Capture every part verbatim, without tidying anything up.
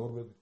ნორმები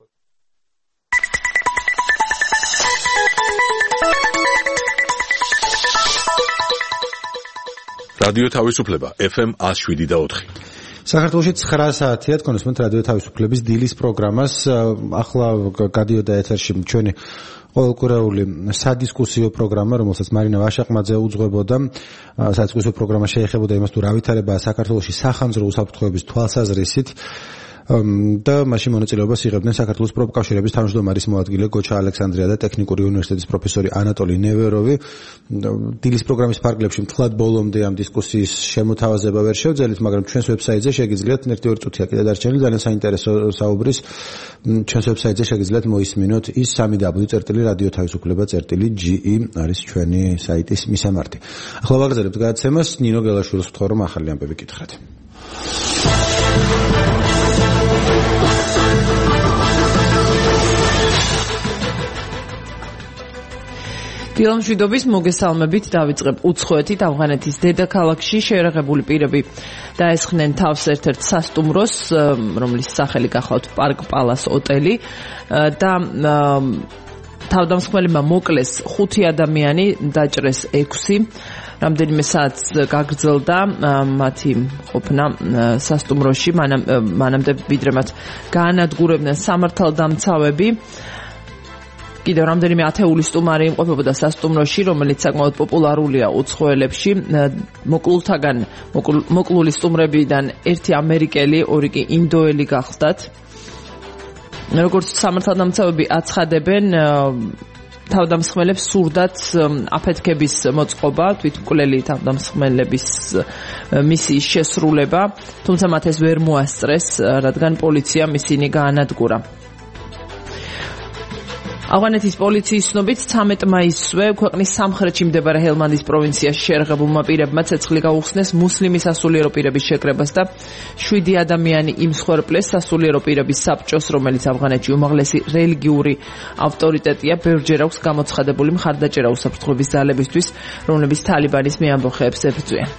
რადიო თავისუფლება ეფ ემ one oh seven და four. საქართველოში nine საათია თქვენსმენთ რადიო თავისუფლების დილის პროგრამას. ახლა გადიოდა ეთერში ჩვენი ყოველკვირეული სადისკუსიო პროგრამა, რომელსაც მარინა ვაშაყმაძე უძღვებოდა. სადისკუსიო პროგრამა შეეხებოდა იმას, თუ რა ვითარებაა საქართველოში სახანძრო უსაფრთხოების თვალსაზრისით. და მაშინ მონაწილეობას იღებდნენ საქართველოს პროფკავშირების თავმჯდომარის მოადგილე გოჩა ალექსანდრია და ტექნიკური უნივერსიტეტის პროფესორი ანატოლი ნევეროვი. დილის პროგრამის ფარგლებში მთლად ბოლომდე ამ დისკუსიის შემოთავაზება ვერ შევძელით, მაგრამ ჩვენს ვებსაიტზე შეგიძლიათ ერთი-ორი წუთია კიდე დარჩენილი, ძალიან საინტერესო საუბრის ჩვენს ვებსაიტზე შეგიძლიათ მოისმინოთ ის www წერტილი რადიო თავისუფლება წერტილი ჯი ი არის ჩვენი საიტის მისამართი. ახლა ვაგრძელებთ გადაცემას. ნინო გელაშვილს ვთხოვ, რომ ახალი ამბები გითხრათ. დილამშვიდობის მოგესალმებით. დავიწყებ უცხოეთით. ავღანეთის დედაქალაქში შეერაღებული პირები დაესხნენ თავს ერთ-ერთ სასტუმროს, რომლის სახელი გახლავთ პარკ პალას ოტელი და თავდამსხმელებმა მოკლეს ხუთი ადამიანი, დაჭრეს ექვსი. რამდენიმე საათს გაგრძელდა მათი ყოფნა სასტუმროში, მანამდე ვიდრე მათ გაანადგურებდნენ სამართალდამცავები. კიდევ რამდენიმე ათეული სტუმარი იმყოფებოდა სასტუმროში, რომელიც საკმაოდ პოპულარულია უცხოელებში. მოკლულთაგან მოკლული სტუმრებიდან ერთი ამერიკელი, ორი კი ინდოელი გახლდათ. როგორც სამართალდამცავები აცხადებენ, თავდამსხმელებს სურდათ აფეთქების მოწყობა, თვითმკვლელი თავდამსხმელების მისიის შესრულება, თუმცა მათ ეს ვერ მოასწრეს, რადგან პოლიციამ ისინი გაანადგურა. ავღანეთის პოლიციის ცნობით ცამეტ მაისსვე ქვეყნის სამხრეთში მდებარე ჰელმანდის პროვინციაში შეერაღებულმა პირებმა ცეცხლი გაუხსნეს მუსლიმი სასულიერო პირების შეკრებას და შვიდი ადამიანი იმსხვერპლეს. სასულიერო პირების საბჭოს, რომელიც ავღანეთში უმაღლესი რელიგიური ავტორიტეტია, ბევრჯერ აქვს გამოცხადებული მხარდაჭერა უსაფრთხოების ძალებისთვის, რომლებიც თალიბანის მეამბოხეებს ებრძვიან.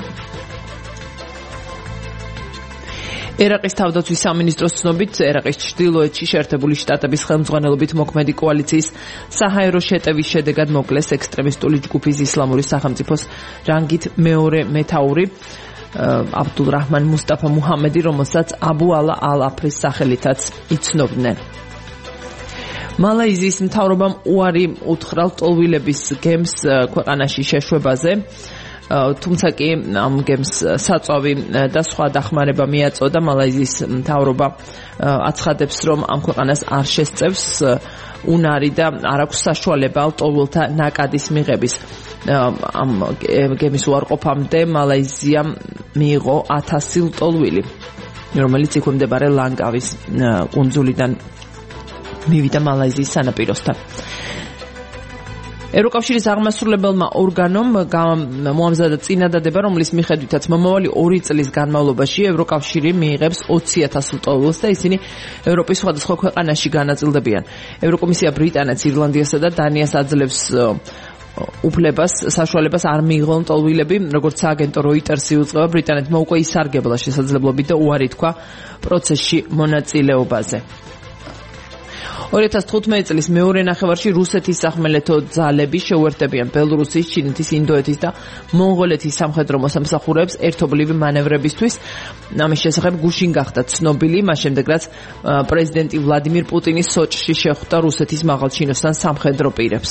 ერაყის თავდაცვის სამინისტროს ცნობით, ერაყის ჩრდილოეთში შეერთებული შტატების ხელმძღვანელობით მოქმედი კოალიციის საჰაერო შეტევის შედეგად მოკლეს ექსტრემისტული ჯგუფის ისლამური სახელმწიფოს რანგით მეორე მეთაური აბდულ რაჰმან მუსტაფა მუჰამედი, რომელსაც აბუ ალა ალ-აფრის სახელითაც იცნობდნენ. მალაიზიის მთავრობამ უარი უთხრა ლტოლვილების გემს ქვეყანაში შეშვებაზე. თუმცა კი ამ გემს საწვავი და სხვა დახმარება მიაწოდა. მალაიზიის მთავრობა აცხადებს, რომ ამ ქვეყანას არ შესწევს უნარი და არ აქვს საშუალება ლტოლვილთა ნაკადის მიღების. ამ გემის უარყოფამდე მალაიზიამ მიიღო ათასი ლტოლვილი, რომელიც იქ მდებარე ლანგავის კუნძულიდან მივიდა მალაიზიის სანაპიროსთან. ევროკავშირის აღმასრულებელმა ორგანომ მოამზადა წინადადება, რომლის მიხედვითაც მომავალი ორი წლის განმავლობაში ევროკავშირი მიიღებს ოცი ათას ლტოლვილს და ისინი ევროპის სხვადასხვა ქვეყანაში განაწილდებიან. ევროკომისია ბრიტანეთს, ირლანდიასა და დანიას აძლევს უფლებას, საშუალებას არ მიიღონ ლტოლვილები, როგორც სააგენტო როიტერსი უძღვება, ბრიტანეთმა უკვე ისარგებლა შესაძლებლობით და უარი თქვა პროცესში მონაწილეობაზე. ორი ათას თხუთმეტი წლის მეორე ნახევარში რუსეთის სახმელეთო ძალები შეუერთებიან ბელორუსის, ჩინეთის, ინდოეთის და მონღოლეთის სამხედრო მოსამსახურეებს ერთობლივი მანევრებისთვის. ამის შესახებ გუშინ გახდა ცნობილი, მას შემდეგ რაც პრეზიდენტი ვლადიმირ პუტინი სოჭში შეხვდა რუსეთის მაღალჩინოსთან სამხედრო პირებს.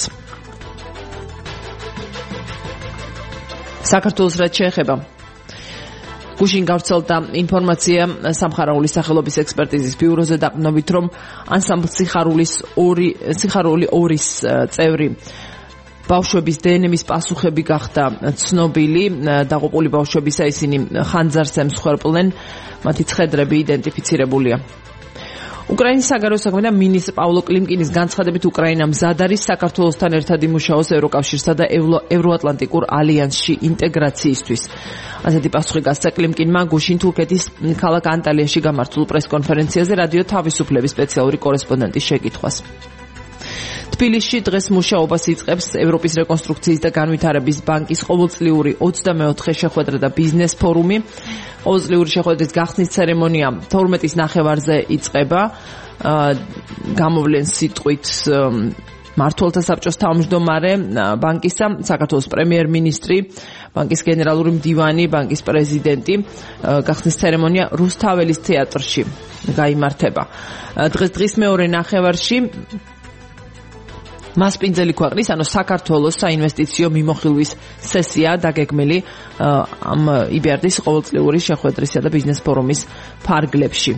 საქართველოს რაც შეეხება, გუშინ გავრცელდა ინფორმაცია სამხარაული სახელობის ექსპერტიზის ბიუროზე დაყრდნობით, რომ ანსამბლ სიხარულის ორი სიხარული ორის წევრი ბავშვების დე ენ ემის პასუხები გახდა ცნობილი. დაღუპული ბავშვებისა ისინი ხანძარს ემსხვერპლნენ, მათი ცხედრები იდენტიფიცირებულია. უკრაინის საგარეო საქმეთა მინისტრ პავლო კლიმკინის განცხადებით, უკრაინა მზად არის საქართველოსთან ერთად იმუშაოს ევროკავშირსა და ევროატლანტიკურ ალიანსში ინტეგრაციისთვის. ასეთი პასუხი გასცა კლიმკინმა გუშინ თურქეთის ქალაქ ანტალიაში გამართულ პრესკონფერენციაზე რადიო თავისუფლების სპეციალური კორესპონდენტის შეკითხვას. თბილისში დღეს მუშაობას იწყებს ევროპის რეკონსტრუქციის და განვითარების ბანკის ყოველწლიური ოცდამეოთხე შეხვედრა და ბიზნეს ფორუმი. ყოველწლიური შეხვედრის გახსნის ცერემონია თორმეტის ნახევარზე იწყება. გამოვლენ სიტყვით მმართველთა საბჭოს თავმჯდომარე ბანკისა, საქართველოს პრემიერ-მინისტრი, ბანკის გენერალური მდივანი, ბანკის პრეზიდენტი. გახსნის ცერემონია რუსთაველის თეატრში გაიმართება. დღეს დღის მეორე ნახევარში მასპინძელი ქვეყნის, ანუ საქართველოს საინვესტიციო მიმოხილვის სესია დაგეგმილი ამ ი ბი არ დის ყოველწლიური შეხვედრისა და ბიზნეს ფორუმის ფარგლებში.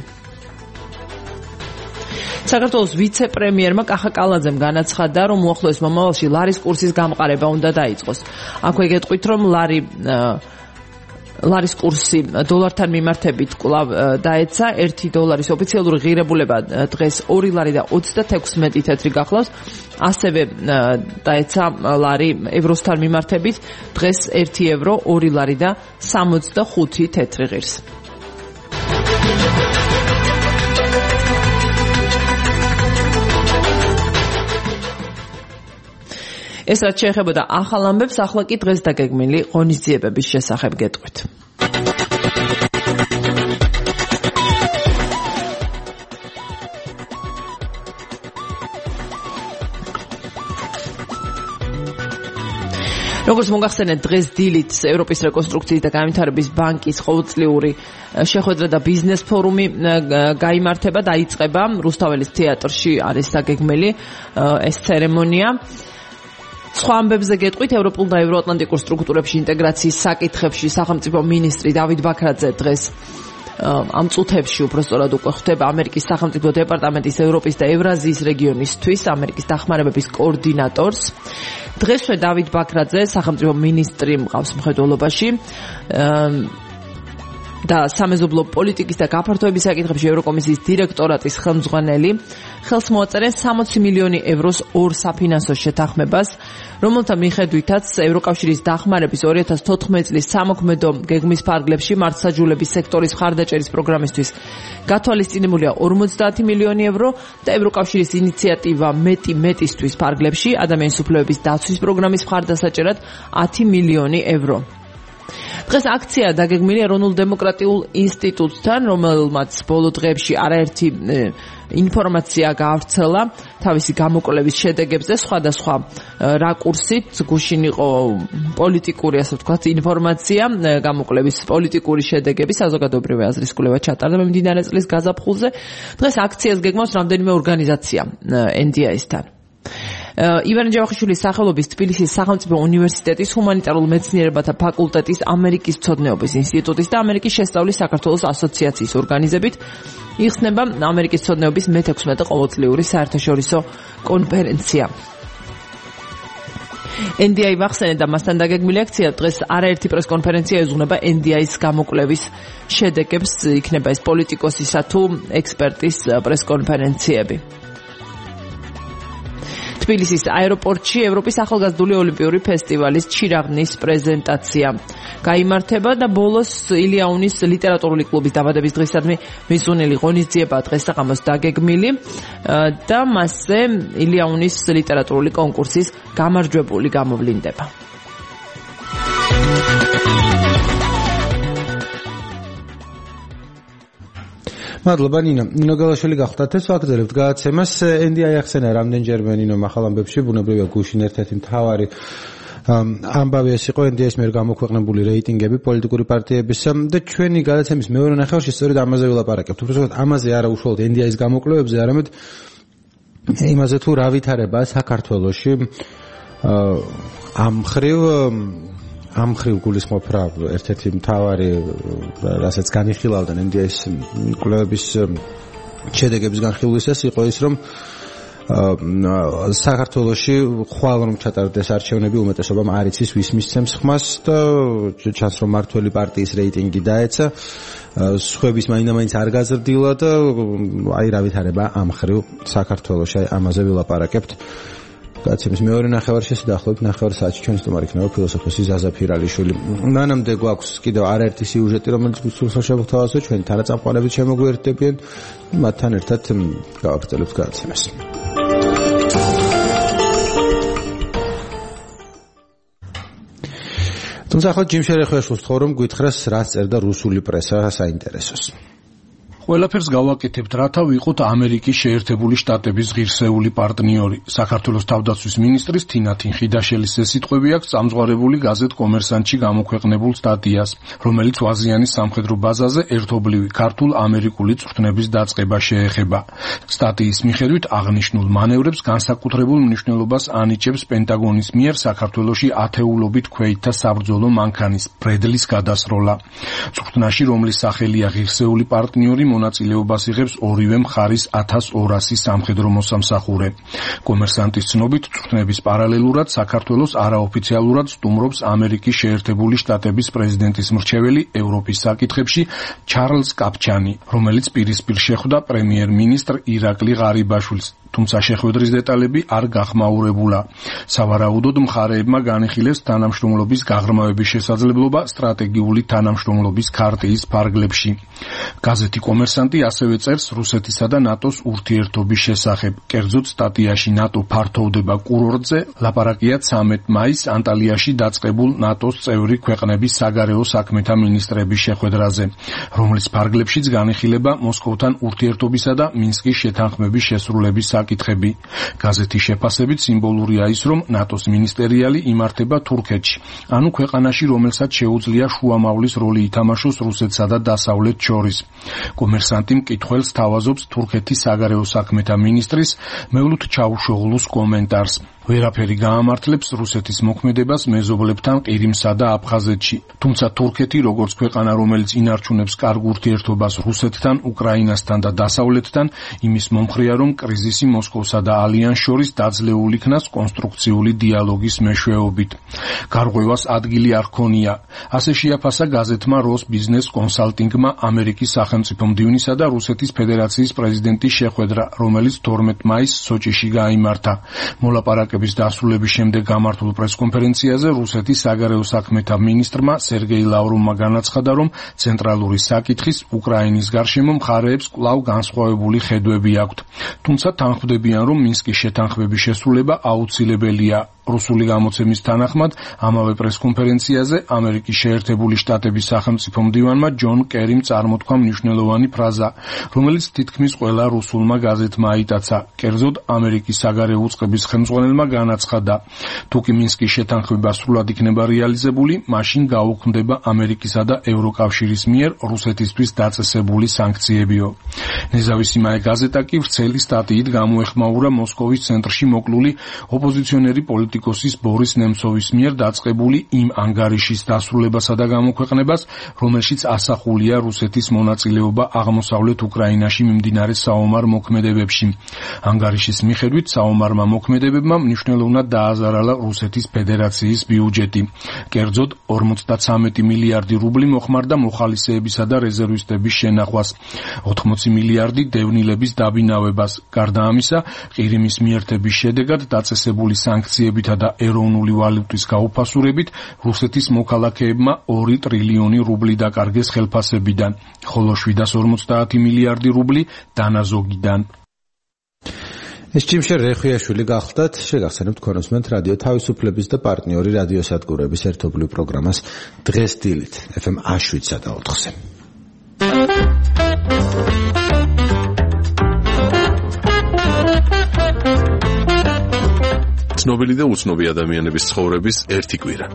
საქართველოს ვიცე-პრემიერმა კახა კალაძემ განაცხადა, რომ უახლოეს მომავალში ლარის კურსის გამყარება უნდა დაიწყოს. აქვე გეტყვით, რომ ლარი ლარის კურსი დოლართან მიმართებით კვლავ დაეცა. ერთი დოლარის ოფიციალური ღირებულება დღეს ორი ლარი და ოცდათექვსმეტი თეთრი გახლავს. ასევე დაეცა ლარი ევროსთან მიმართებით დღეს ერთი ევრო, ორი ლარი და სამოცდახუთი თეთრი ღირს. ეს რაც შეეხებოდა ახალ ამბებს, ახლა კი დღეს დაგეგმილი ღონისძიებების შესახებ გეტყვით. როგორც მოგახსენეთ, დღეს დილით ევროპის რეკონსტრუქციის და განვითარების ბანკის ყოველწლიური შეხვედრა და ბიზნეს ფორუმი გაიმართება, დაიწყება რუსთაველის თეატრში არის დაგეგმილი ეს ცერემონია. სხვა ამბებზე გეტყვით, ევროპულ და ევროატლანტიკურ სტრუქტურებში ინტეგრაციის საკითხებში სახელმწიფო მინისტრი დავით ბაქრაძე დღეს ამ წუთებში უпростоრად უკვე ხვდება ამერიკის სახელმწიფო დეპარტამენტის ევროპის და ევრაზიის რეგიონისთვის ამერიკის დახმარებების კოორდინატორს. დღესვე დავით ბაქრაძე სახელმწიფო მინისტრი მყავს მხედველობაში და სამეზობლო პოლიტიკის და გაფართოების საკითხებში ევროკომისიის დირექტორატის ხელმძღვანელი ხელს მოაწერენ სამოცი მილიონი ევროს ორ საფინანსო შეთანხმებას, რომელთა მიხედვითაც ევროკავშირის დახმარების ორი ათას თოთხმეტი წლის სამოქმედო გეგმის ფარგლებში მართლმსაჯულების სექტორის მხარდაჭერის პროგრამისთვის გათვალისწინებულია ორმოცდაათი მილიონი ევრო და ევროკავშირის ინიციატივა მეტი მეტისთვის ფარგლებში ადამიანის უფლებების დაცვის პროგრამის მხარდასაჭერად ათი მილიონი ევრო. დღეს აქცია დაგეგმილი ეროვნულ დემოკრატიულ ინსტიტუტთან, რომელმაც ბოლო დღეებში არაერთი ინფორმაცია გაავრცელა თავისი გამოკვლევის შედეგებზე, სხვადასხვა რაკურსით. გუშინ იყო პოლიტიკური, ასე ვთქვათ, ინფორმაცია, გამოკვლევის პოლიტიკური შედეგები, საზოგადოებრივი აზრის კვლევა ჩატარდა მიმდინარე წლის გაზაფხულზე. დღეს აქციას გეგმავს რამდენიმე ორგანიზაცია ენ დი აის-თან. ივანე ჯავახიშვილის სახელობის თბილისის სახელმწიფო უნივერსიტეტის ჰუმანიტარულ მეცნიერებათა ფაკულტეტის ამერიკის მცოდნეობის ინსტიტუტის და ამერიკის შესწავლის საქართველოს ასოციაციის ორგანიზებით იხსნება ამერიკის მცოდნეობის მეთექვსმეტე ყოველწლიური საერთაშორისო კონფერენცია. ენ დი აი ვახსენეთ და მასთან დაგეგმილი აქცია დღეს არაერთი პრესკონფერენცია ეძღვნება ენ დი აის გამოკვლევის შედეგებს, იქნება ეს პოლიტიკოსისა თუ ექსპერტის პრესკონფერენციები. თბილისის აეროპორტში ევროპის ახალგაზრდული ოლიმპიური ფესტივალის ჩირაღნის პრეზენტაცია გაიმართება და ბოლოს ილიაუნის ლიტერატურული კლუბის დაბადების დღისადმი მისუნელი ღონისძიება დღეს საღამოს დაგეგმილი და მასზე ილიაუნის ლიტერატურული კონკურსის გამარჯვებული გამოვლინდება. მადლობა ნინო. ნინო გალაშვილი გახდათ ეს ვაგრძელებთ გადაცემას. ენ დი აი ახსენა რამდენჯერმე ნინო ახალ ამბებში, ბუნებრივია გუშინ ერთ-ერთი მთავარი ამბავი ეს იყო ენ დი აის მიერ გამოქვეყნებული რეიტინგები პოლიტიკური პარტიებისა და ჩვენი გადაცემის მეორე ნახევარში სწორედ ამაზე ვილაპარაკებთ. უბრალოდ ამაზე არა უშუალოდ ენ დი აის გამოკვლევებზე, არამედ იმაზე თუ რა ვითარებაა საქართველოში ამ ხრივ ამ ხრივ გულისხმობ რა ერთ-ერთი მთავარი რასაც განიხილავდა ენ დი აის კვლევების შედეგების განხილვისას იყო ის, რომ საქართველოში ხვალ რომ ჩატარდეს არჩევნები უმეტესობამ არ იცის ვის მისცემს ხმას და ჩანს რომ მართველი პარტიის რეიტინგი დაეცა, სხვების მაინდა-მაინც არ გაზრდილა და აი რა ვითარება ამ ხრივ საქართველოში, ამაზე ვილაპარაკებთ. გადაცემის მეორე ნახევარში დაახლოებით ნახევარ საათში ჩვენი სტუმარი იქნება ფილოსოფოსი ზაზა ფირალიშვილი. მანამდე გვაქვს კიდევ არაერთი სიუჟეტი, რომელიც გულსხმობს შევხვდავაზე, ჩვენი თანაწამყვანებით შემოგვიერთდებიან, მათთან ერთად გავაგრძელებთ გადაცემას. თუმცა ახლა ჯიმ შერეხვეშვილს თხოვ რომ გითხრას რას წერდა რუსული პრესა საინტერესოს. ყველაფერს გავაკეთებთ, რათა ვიყოთ ამერიკის შეერთებული შტატების ღირსეული პარტნიორი. საქართველოს თავდაცვის მინისტრის თინათინ ხიდაშელის ეს სიტყვები აქვს წამზღარებული გაზეთ კომერსანტში გამოქვეყნებულ სტატიას, რომელიც ვაზიანის სამხედრო ბაზაზე ერთობლივი ქართულ-ამერიკული წვრთნების დაწყება შეეხება. სტატიის მიხედვით აღნიშნულ მანევრებს განსაკუთრებულ მნიშვნელობას ანიჭებს პენტაგონის მიერ საქართველოში ათეულობით ქვეითთა საბრძოლო მანქანის ბრედლის გადასროლა. წვრთნაში, რომლის სახელია ღირსეული პარტნიორი, მონაწილეობას იღებს ორივე მხარის ათას ორასი სამხედრო მოსამსახურე. კომერსანტის ცნობით, წვრთნების პარალელურად საქართველოს არაოფიციალურად სტუმრობს ამერიკის შეერთებული შტატების პრეზიდენტის მრჩეველი ევროპის საკითხებში ჩარლზ კაპჩანი, რომელიც პირისპირ შეხვდა პრემიერ-მინისტრ ირაკლი ღარიბაშვილს. თუმცა შეხვედრის დეტალები არ გახმაურებულა. სავარაუდოდ მხარეებმა განიხილეს თანამშრომლობის გაღრმავების შესაძლებლობა სტრატეგიული თანამშრომლობის ქარტიის ფარგლებში. გაზეთი კომერსანტი ასევე წერს რუსეთისა და ნატოს ურთიერთობის შესახებ. კერძოდ სტატიაში ნატო ფართოვდება კურორტზე, ლაპარაკია ცამეტ მაისს ანტალიაში დაწყებულ ნატოს წევრი ქვეყნების საგარეო საქმეთა მინისტრების შეხვედრაზე, რომლის ფარგლებშიც განიხილება მოსკოვთან ურთიერთობისა და მინსკის შეთანხმების შესრულების საკითხები. გაზეთის შეფასებით სიმბოლურია ის, რომ ნატოს მინისტერიალი იმართება თურქეთში, ანუ ქვეყანაში, რომელსაც შეუძლია შუამავლის როლი ითამაშოს რუსეთსა და დასავლეთ შორის. კომერსანტი მკითხველს თავაზობს თურქეთის საგარეო საქმეთა მინისტრის მევლութ ჩაუშოღლუს კომენტარს. ვერაფერი გაამართლებს რუსეთის მოქმედებას მეზობლებთან ყირიმსა და აფხაზეთში. თუმცა თურქეთი, როგორც ქვეყანა, რომელიც ინარჩუნებს კარგ ურთიერთობას რუსეთთან, უკრაინასთან და დასავლეთთან, იმის მომხრეა, რომ კრიზისი მოსკოვსა და ალიანს შორის დაძლეულ იქნას კონსტრუქციული დიალოგის მეშვეობით. გარღვევას ადგილი არ ჰქონია. ასე შეაფასა გაზეთმა როს ბიზნეს კონსალტინგმა ამერიკის სახელმწიფო მდივნისა და რუსეთის ფედერაციის პრეზიდენტის შეხვედრა, რომელიც თორმეტ მაისს სოჭიში გაიმართა. მოლაპარაკების დასრულების შემდეგ გამართულ პრესკონფერენციაზე რუსეთის საგარეო საქმეთა მინისტრმა სერგეი ლავროვმა განაცხადა, რომ ცენტრალური საკითხის უკრაინის გარშემო მხარეებს კვლავ განსხვავებული ხედვები აქვთ. თუმცა თანხმდებიან, რომ მინსკის შეთანხმების შესრულება აუცილებელია. რუსული გამოცემის თანახმად, ამავე პრესკონფერენციაზე ამერიკის შეერთებული შტატების სახელმწიფო მდივანმა ჯონ კერიმ წარმოთქვა მნიშვნელოვანი ფრაზა, რომელიც თითქმის ყველა რუსულმა გაზეთმა აიტაცა. კერძოდ, ამერიკის საგარეო უწყების ხელმძღვანელმა განაცხადა, თუ კი მინსკის შეთანხმება სრულად იქნება რეალიზებული, მაშინ გაუქმდება ამერიკისა და ევროკავშირის მიერ რუსეთისთვის დაწესებული სანქციებიო. ნეზავისიმაე გაზეტა კი ვრცელი სტატიით გამოეხმაურა მოსკოვის ცენტრში მოკლული ოპოზიციონერი პოლიტიკოსის ბორის ნემცოვის მიერ დაწყებული იმ ანგარიშის დასრულებასა და გამოქვეყნებას, რომელშიც ასახულია რუსეთის მონაწილეობა აღმოსავლეთ უკრაინაში მიმდინარე საომარ მოქმედებებში. ანგარიშის მიხედვით საომარმა მოქმედებებმა მნიშვნელოვნად დააზარალა რუსეთის ფედერაციის ბიუჯეტი. კერძოდ, ორმოცდაცამეტი მილიარდი რუბლი მოხმარდა მოხალისეებისა და რეზერვისტების შენახვას, ოთხმოცი მილიარდი დევნილების დაბინავებას. გარდა ამისა, ყირიმის მიერთების შედეგად დაწესებული სანქციებითა და ეროვნული ვალუტის გაუფასურებით რუსეთის მოქალაქეებმა ორი ტრილიონი რუბლი დაკარგეს ხელფასებიდან, ხოლო შვიდას ორმოცდაათი მილიარდი რუბლი დანაზოგიდან. ეს ჭიმშე რეხვიაშვილი გახლდათ, შეგახსენებთ ქონოსმენთ რადიო თავისუფლების და პარტნიორი რადიოსადგურების ერთობლივ პროგრამას დღეს დილით ეფ ემ შვიდ და ოთხზე. ცნობილი და უცნობი ადამიანების ცხოვრების ერთი კვირა.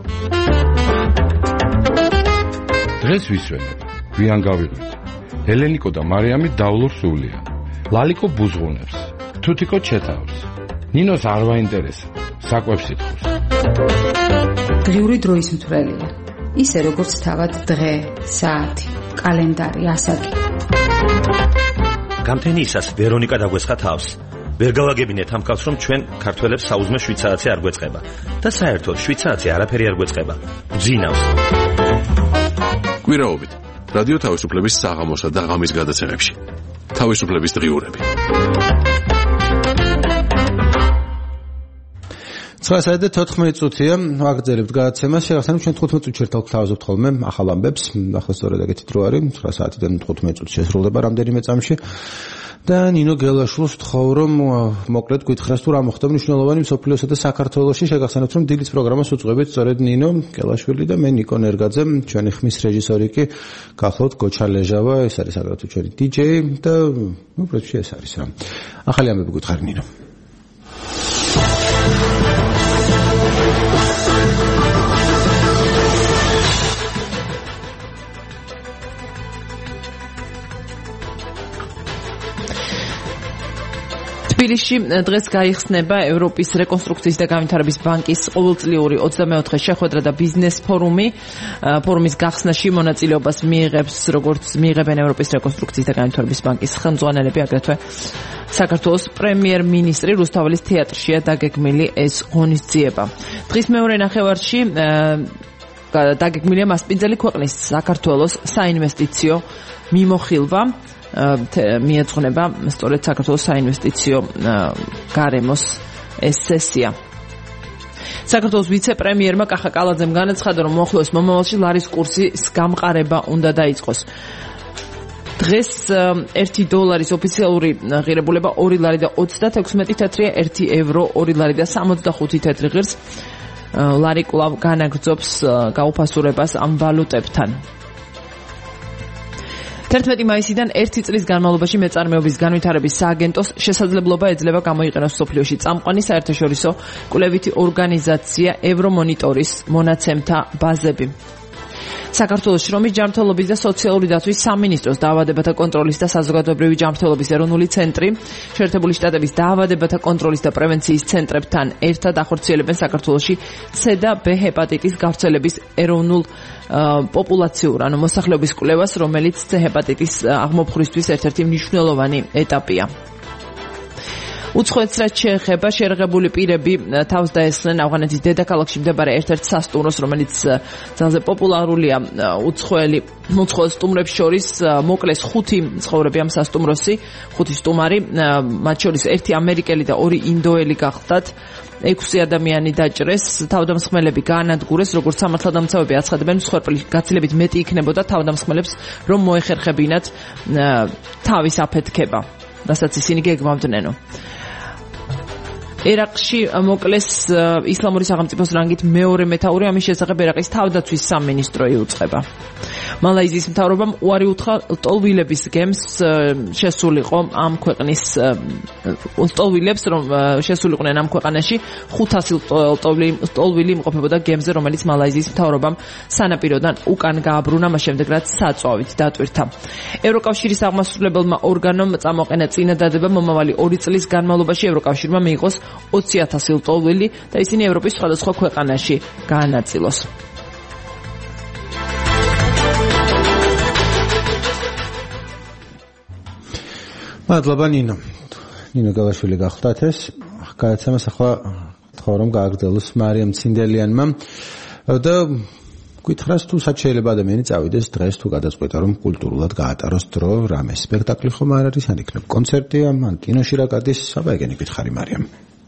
დღეს ვისვენებ, გვიან გავიღვით. ელენიკო და მარიამი დავლურ სულია. ლალიკო ბუზღუნებს, თუთიკო ჩეთავს. ნინოს არ ვაინტერესა, საკვებს ითხოვს. დღიური დროის მთვრელია. ისე როგორც თავად დღე, საათი, კალენდარი, ასაკი. გამთენიისას ვერონიკა დაგვესხა თავს. ვერ გავაგებინეთ ამ კაცს, რომ ჩვენ ქართველებს საუზმე შვიდ საათზე არ გვეწყება და საერთოდ შვიდ საათზე არაფერი არ გვეწყება. გძინავს. კვირაობით რადიო თავისუფლების საღამოსა და ღამის გადაცემებში. თავისუფლების დღიურები. ცხრა საათი და თოთხმეტი წუთია ვაგრძელებთ გადაცემას. შეგახსენებთ ჩვენ თხუთმეტ წუთში ერთად გთავაზობთ ხოლმე ახალ ამბებს. ახლა სწორედ ეგეთი დრო არის. ცხრა საათიდან თხუთმეტ წუთში შესრულდება რამდენიმე წამში. და ნინო გელაშვილს ვთხოვ რომ მოკლედ გითხრას თუ რა მოხდა მნიშვნელოვანი მსოფლიოსა და საქართველოში. შეგახსენებთ რომ დილის პროგრამას უწყობთ სწორედ ნინო გელაშვილი და მე ნიკო ნერგაძე. ჩვენი ხმის რეჟისორი კი გახლავთ გოჩა ლეჟავა. ეს არის აგრეთვე ჩვენი დიჯეი და ნუ პროცესი ეს არის რა. ახალი ამბები გითხარი ნინო. თბილისში დღეს გაიხსნება ევროპის რეკონსტრუქციის და განვითარების ბანკის ყოველწლიური ოცდამეოთხე შეხვედრა და ბიზნეს ფორუმი. ფორუმის გახსნაში მონაწილეობას მიიღებს როგორც მიიღებენ ევროპის რეკონსტრუქციის და განვითარების ბანკის ხელმძღვანელები, აგრეთვე საქართველოს პრემიერ-მინისტრი რუსთაველის თეატრშია დაგეგმილი ეს ღონისძიება. დღის მეორე ნახევარში დაგეგმილია მასპინძელი ქვეყნის საქართველოს საინვესტიციო მიმოხილვა. მიეძღვნება სწორედ საქართველოს საინვესტიციო გარემოს ეს სესია. საქართველოს ვიცე-პრემიერმა კახა კალაძემ განაცხადა, რომ მოახლოეს მომავალში ლარის კურსის გამყარება უნდა დაიწყოს. დღეს ერთი დოლარის ოფიციალური ღირებულება ორი ლარი და ოცდათექვსმეტი თეთრია, ერთი ევრო ორი ლარი და სამოცდახუთი თეთრი ღირს. ლარი კვლავ განაგრძობს გაუფასურებას ამ ვალუტებთან. თერთმეტი მაისიდან ერთი წლის განმავლობაში მეწარმეობის განვითარების სააგენტოს შესაძლებლობა ეძლევა გამოიყენოს სოფლიოში წამყვანი საერთაშორისო კვლევითი ორგანიზაცია ევრომონიტორის მონაცემთა ბაზები. საქართველოს შრომის ჯანმრთელობის და სოციალური დაცვის სამინისტროს დაავადებათა კონტროლის და საზოგადოებრივი ჯანმრთელობის ეროვნული ცენტრი შეერთებული შტატების დაავადებათა კონტროლის და პრევენციის ცენტრებთან ერთად ახორციელებენ საქართველოში C და B ჰეპატიტის გავრცელების ეროვნულ პოპულაციურ ანუ მოსახლეობის კვლევას, რომელიც C ჰეპატიტის აღმოფხვრისთვის ერთ-ერთი მნიშვნელოვანი ეტაპია. უცხოეთს რაც შეეხება, შეერაღებული პირები თავს დაესხნენ ავღანეთის დედაქალაქში მდებარე ერთ-ერთ სასტუმროს, რომელიც ძალზე პოპულარულია უცხოელი უცხოელ სტუმრებს შორის. მოკლეს ხუთი ცხოვრები ამ სასტუმროსი, ხუთი სტუმარი, მათ შორის ერთი ამერიკელი და ორი ინდოელი გახდათ. ექვსი ადამიანი დაჭრეს, თავდამსხმელები გაანადგურეს, როგორც სამართალდამცავები აცხადებენ, მსხვერპლი გაცილებით მეტი იქნებოდა თავდამსხმელებს, რომ მოეხერხებინათ თავის აფეთქება, რასაც ისინი გეგმავდნენო. ერაყში მოკლეს ისლამური სახელმწიფოს რანგით მეორე მეთაური, ამის შესახებ ერაყის თავდაცვის სამინისტრო იუწყება. მალაიზიის მთავრობამ უარი უთხრა ლტოლვილების გემს შესულიყო ამ ქვეყნის ლტოლვილებს, რომ შესულიყვნენ ამ ქვეყანაში ხუთასი ლტოლვილი იმყოფებოდა გემზე, რომელიც მალაიზიის მთავრობამ სანაპიროდან უკან გააბრუნა, მას შემდეგ რაც საწვავით დატვირთა. ევროკავშირის აღმასრულებელმა ორგანომ წამოყენა წინადადება მომავალი ორი წლის განმავლობაში ევროკავშირმა მიიღოს ოცი ათასი ლტოლვილი და ისინი ევროპის სხვადასხვა ქვეყანაში გაანაწილოს. მადლობა ნინო. ნინო გელაშვილი გახლდათ ეს. გადაცემას ახლა თქო რომ გააგრძელოს მარიამ ცინდელიანმა და გითხრას თუ სად შეიძლება ადამიანი წავიდეს დღეს თუ გადაწყვეტა რომ კულტურულად გაატაროს დრო რამე სპექტაკლი ხომ არ არის, ან იქნებ კონცერტი, ან კინოში რა გადის, აბა ეგენი გითხარი მარიამ.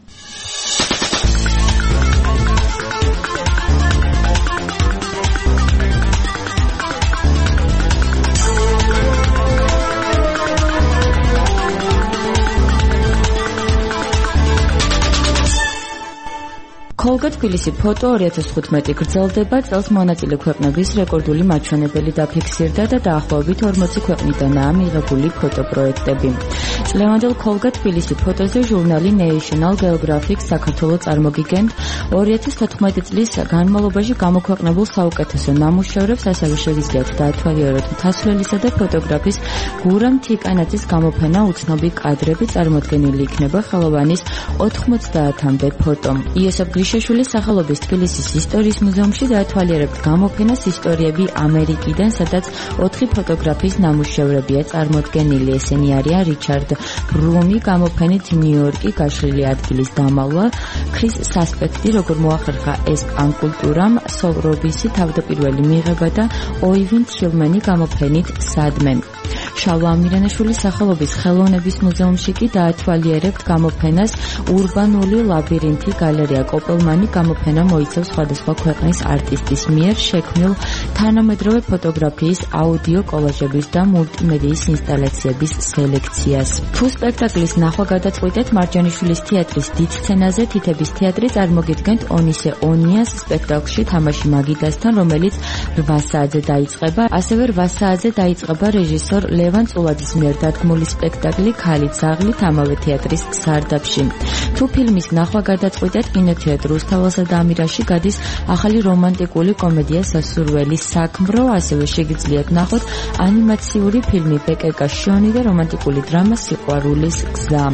Kolga Tbilisi ფოტო ორი ათას თხუთმეტი გრძელდება, წელს მონაწილე ქვეყნების რეკორდული მაჩვენებელი დაფიქსირდა და დაახლოებით ორმოცი ქვეყნიდანაა მიღებული ფოტოპროექტები. წლევანდელ Kolga Tbilisi ფოტოზე ჟურნალი National Geographic საქართველოს წარმოგიგენთ ორი ათას თოთხმეტი წლის განმავლობაში გამოქვეყნებულ საუკეთესო ნამუშევრებს, ასევე შეგიძლიათ დაათვალიეროთ მთასვლელისა და ფოტოგრაფის გურამ თიკანაძის გამოფენა უცნობი კადრები, წარმოდგენილი იქნება ხელოვანის ოთხმოცდაათამდე ფოტო. იოსებ გრიშაშვილის სახელობის თბილისის ისტორიის მუზეუმში დაათვალიერებთ გამოფენას ისტორიები ამერიკიდან, სადაც ოთხი ფოტოგრაფის ნამუშევრებია წარმოდგენილი. ესენი არიან რიჩარდ ბრუმი, გამოფენით ნიუ-იორკი, გაშლილი ადგილის დამალვა, ქრის სასპექტი, როგორ მოახერხა ეს პანკულტურამ, სოლ რობინსი, თავდაპირველი მიღება და ოივინ თილმენი გამოფენით სადმე. შალვა ამირანაშვილის სახელობის ხელოვნების მუზეუმში კი დაათვალიერებთ გამოფენას ურბანული ლაბირინთი გალერეა კოპელმანი. გამოფენა მოიცავს სხვადასხვა ქვეყნის არტისტის მიერ შექმნილ თანამედროვე ფოტოგრაფიის, აუდიო კოლაჟების და მულტიმედიის ინსტალაციების სელექციას. თუ სპექტაკლის ნახვა გადაწყვიტეთ მარჯანიშვილის თეატრის დიდ სცენაზე, თითების თეატრი წარმოგიდგენთ ონისე ონიას სპექტაკლში თამაში მაგიდასთან, რომელიც რვა საათზე დაიწყება. ასევე რვა საათზე დაიწყება რეჟისორ ლევან წულაძის მიერ დადგმული სპექტაკლი ქალი ძაღლით ამავე თეატრის სარდაფში. თუ ფილმის ნახვა გადაწყვიტეთ, კინოთეატრ რუსთაველსა და ამირაში გადის ახალი რომანტიკული კომედია სასურველი საქმრო, ასევე შეგიძლიათ ნახოთ ანიმაციური ფილმი ბეკეკა შონი და რომანტიკული დრამა სიყვარულის გზა.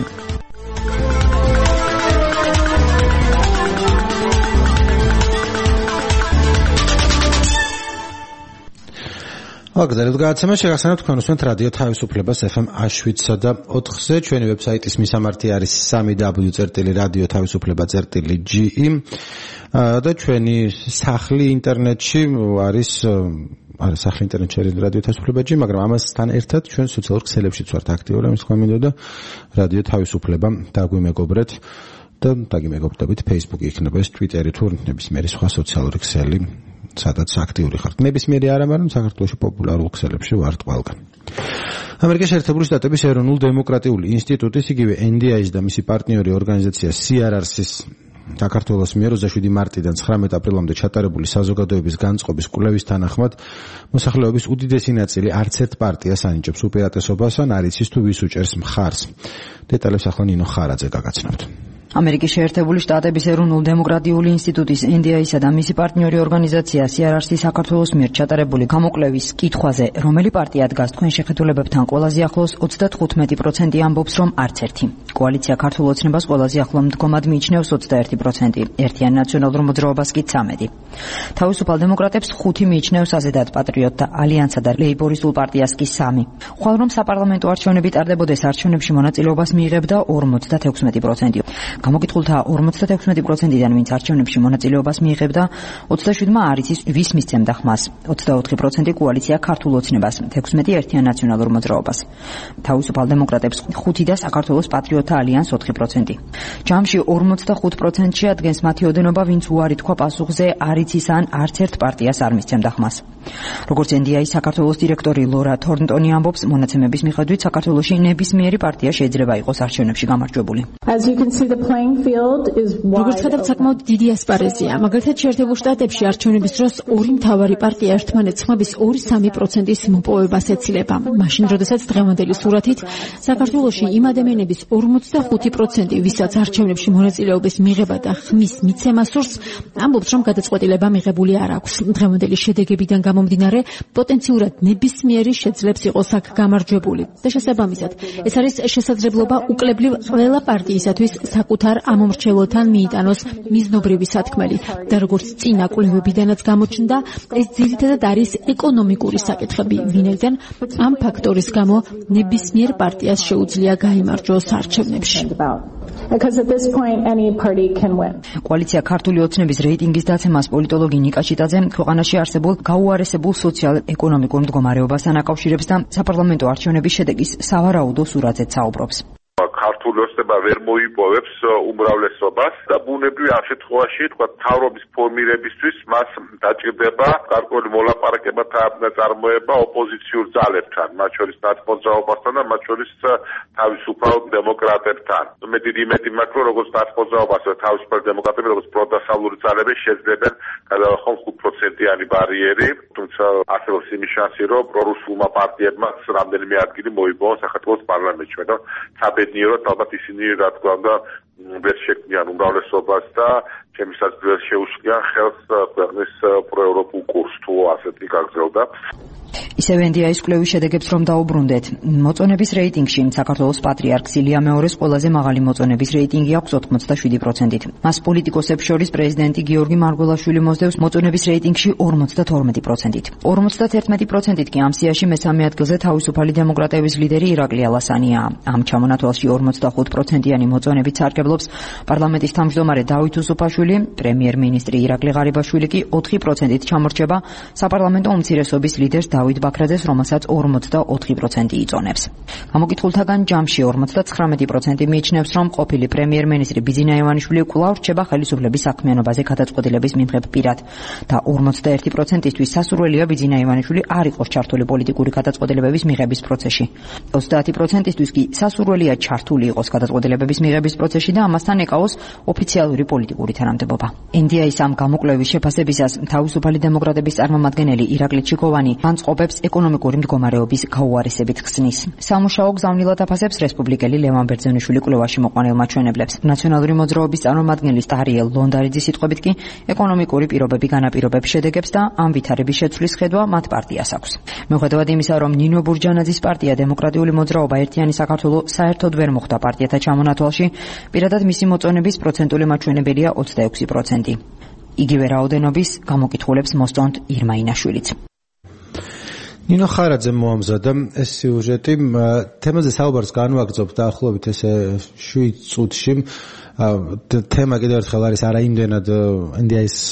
აგზალებთ გააცემა შეგახსენებთ თქვენ უსმენთ რადიო თავისუფლებას ეფ ემ შვიდსა და ოთხზე. ჩვენი ვებსაიტის მისამართი არის სამი დაბლიუ წერტილი რადიო თავისუფლება წერტილი ჯი ი და ჩვენი სახლი ინტერნეტში არის არის სახლი ინტერნეტში არის რადიო თავისუფლება ჯი ი, მაგრამ ამასთან ერთად ჩვენ სოციალურ ქსელებშიც ვართ აქტიური, ამის თქვა მინდოდა რადიო თავისუფლება დაგვიმეგობრეთ და დაგიმეგობრდებით Facebook იქნება ეს Twitter-ი თუ ნებისმიერი სხვა სოციალური ქსელი, სადაც აქტიური ხართ. ნებისმიერი არა, მაგრამ საქართველოში პოპულარულ ქსელებში ვართ ყველგან. ამერიკის შეერთებული შტატების ეროვნულ დემოკრატიული ინსტიტუტის, იგივე ენ დი აის და მისი პარტნიორი ორგანიზაცია სი არ არ სის საქართველოს მიერ ოცდაშვიდი მარტიდან ცხრამეტ აპრილამდე ჩატარებული საზოგადოების განწყობის კვლევის თანახმად მოსახლეობის უდიდესი ნაწილი არც ერთ პარტიას ანიჭებს უპირატესობას ან არ იცის თუ ვის უჭერს მხარს. დეტალებს ახლა ნინო ხარაძე გაგაცნობთ. ამერიკის შეერთებული შტატების ეროვნულ დემოკრატიული ინსტიტუტის ენ დი აისა და მისი პარტნიორი ორგანიზაცია სი არ არ სი საქართველოს მიერ ჩატარებული გამოკვლევის კითხვაზე, რომელი პარტია დგას თქვენ შეხედულებებთან ყველაზე ახლოს, ოცდათხუთმეტი პროცენტი ამბობს, რომ არც ერთი. კოალიცია ქართულ ოცნებას ყველაზე ახლო მდგომად მიიჩნევს ოცდაერთი პროცენტი, ერთიან ნაციონალურ მოძრაობას კი ცამეტი. თავისუფალ დემოკრატებს ხუთი მიიჩნევს აზედად პატრიოტთა ალიანსა და ლეიბორისტულ პარტიას კი სამი. ხვალ რომ საპარლამენტო არჩევნები ტარდებოდეს, არჩევნებში მონაწილეობას მიიღებდა ორმოცდათექვსმეტი პროცენტი. გამოკითხულთა ორმოცდათექვსმეტი პროცენტიდან ვინც არჩევნებში მონაწილეობას მიიღებდა, ოცდაშვიდმა არ იცის ვის მისცემდა ხმას, ოცდაოთხი პროცენტი კოალიცია ქართულ ოცნებას, თექვსმეტი ერთიან ნაციონალურ მოძრაობას. თავისუფალ დემოკრატებს ხუთი და საქართველოს პატრიოტთა ალიანსს ოთხი პროცენტი. ჯამში ორმოცდახუთ პროცენტში ადგენს მათი ოდენობა, ვინც უარი თქვა პასუხზე არ იცის ან არც ერთ პარტიას არ მისცემდა ხმას. როგორც ენ დი აის საქართველოს დირექტორი ლორა თორნტონი ამბობს, მონაცემების მიხედვით საქართველოში ნებისმიერი პარტია შეიძლება იყოს არჩევნებში გამარჯვებული. როგორც ხედავთ, საკმაოდ დიდი ასპარეზია. მაგალითად, შეერთებულ შტატებში არჩევნების დროს ორი მთავარი პარტია ერთმანეთს ხმების ორი სამი პროცენტის მოპოვებას ეცილება. მაშინ, როდესაც დღევანდელი სურათით საქართველოში იმ ადამიანების ორმოცდახუთი პროცენტი, ვისაც არჩევნებში მონაწილეობის მიღება და ხმის მიცემა სურს, ამბობს, რომ გადაწყვეტილება მიღებული არ აქვს. დღევანდელი შედეგებიდან გამომდინარე, პოტენციურად ნებისმიერი შეძლებს იყოს აქ გამარჯვებული. და შესაბამისად, ეს არის შესაძლებლობა უკლებლივ ყველა პარტიისათვის საკუთარ ამომრჩეველთან მიიტანოს მიზნობრივი სათქმელი და როგორც წინა კვლევებიდანაც გამოჩნდა, ეს ძირითადად არის ეკონომიკური საკითხები, ვინაიდან ამ ფაქტორის გამო ნებისმიერ პარტიას შეუძლია გაიმარჯვოს არჩევნებში. კოალიცია ქართული ოცნების რეიტინგის დაცემას პოლიტოლოგი ნიკა ჩიტაძე ქვეყანაში არსებულ გაუარესებულ სოციალ-ეკონომიკურ მდგომარეობასთან აკავშირებს და საპარლამენტო არჩევნების შედეგის სავარაუდო სურათზეც საუბრობს. ქართული ოცნება ვერ მოიპოვებს უმრავლესობას და ბუნებრივი ამ შემთხვევაში თქვა მთავრობის ფორმირებისთვის მას დაჭირდება გარკვეული მოლაპარაკებათა წარმოება ოპოზიციურ ძალებთან, მათ შორის ნაცმოძრაობასთან და მათ შორის თავისუფალ დემოკრატებთან. მე დიდი იმედი მაქვს, რომ როგორც ნაცმოძრაობა, ასევე თავისუფალ დემოკრატები, როგორც პროდასავლური ძალები შეძლებენ გადაახონ ხუთ პროცენტიანი ბარიერი, თუმცა არსებობს იმის შანსი, რომ პრორუსულმა პარტიებმაც რამდენიმე ადგილი მოიპოვონ საქართველოს პარლამენტში და საბედნიეროდ ალბათ ისინი რა თქმა უნდა ვერ შექმნიან უმრავლესობას და ჩემისაც ვერ შეუშლიან ხელს ქვეყნის პროევროპულ კურსს თუ ასეთი გაგრძელდა. ისევ ენ დი აის კვლევის შედეგებს რომ დაუბრუნდეთ, მოწონების რეიტინგში საქართველოს პატრიარქს ილია მეორეს ყველაზე მაღალი მოწონების რეიტინგი აქვს ოთხმოცდაშვიდი პროცენტით. მას პოლიტიკოსებს შორის პრეზიდენტი გიორგი მარგველაშვილი მოსდევს მოწონების რეიტინგში ორმოცდათორმეტი პროცენტით. ორმოცდაერთმეტი პროცენტით კი ამ სიაში მესამე ადგილზე თავისუფალი დემოკრატების ლიდერი ირაკლი ალასანია. ამ ჩამონათვალში ორმოცდახუთ პროცენტიანი მოწონებით სარგებლობს მოგზაურობს პარლამენტის თავმჯდომარე დავით უსუფაშვილი, პრემიერ-მინისტრი ირაკლი ღარიბაშვილი კი ოთხი პროცენტით ჩამორჩება საპარლამენტო უმცირესობის ლიდერს დავით ბაქრაძეს, რომელსაც ორმოცდაოთხი პროცენტი იწონებს. გამოკითხულთაგან ჯამში ორმოცდათხრამეტი პროცენტი მიიჩნევს, რომ ყოფილი პრემიერ-მინისტრი ბიძინა ივანიშვილი კვლავ რჩება ხელისუფლების საქმიანობაზე გადაწყვეტილების მიმღებ პირად და ორმოცდაერთი პროცენტისთვის სასურველია ბიძინა ივანიშვილი არ იყოს ჩართული პოლიტიკური გადაწყვეტილებების მიღების პროცესში. ოცდაათი პროცენტისთვის კი სასურველია ჩართული იყოს გადაწყვეტილებების მიღების პროცესში და ამასთან ეკავოს ოფიციალური პოლიტიკური თანამდებობა. ენ დი ეის ამ გამოკვლევის შეფასებისას თავისუფალი დემოკრატების წარმომადგენელი ირაკლი ჩიქოვანი განწყობებს ეკონომიკური მდგომარეობის გაუარესებით ხსნის. სამუშაო გზავნილად აფასებს რესპუბლიკელი ლევან ბერძენიშვილი კვლევაში მოყვანილ მაჩვენებლებს. ნაციონალური მოძრაობის წარმომადგენლის ტარიელ ლონდარიძის სიტყვებით კი ეკონომიკური პირობები განაპირობებს შედეგებს და ამ ვითარების შეცვლის ხედვა მათ პარტიას აქვს. მიუხედავად იმისა, რომ ნინო ბურჯანაძის პარტია დემოკრატიული მოძრაობა ერთიანი საქართველო საერთოდ ვერ მოხვდა პარტიათა ჩამონათვალში, პირადად მისი მოწონების პროცენტული მაჩვენებელია ოცდაექვსი პროცენტი. იგივე რაოდენობის გამოკითხულებს მოსწონთ ირმა ინაშვილიც. ნინო ხარაძე მოამზადა ეს სიუჟეტი, თემაზე საუბარს განვაგრძობ დაახლოებით ესე შვიდ წუთში. თემა კიდევ ერთხელ არის არა იმდენად ენ დი ეის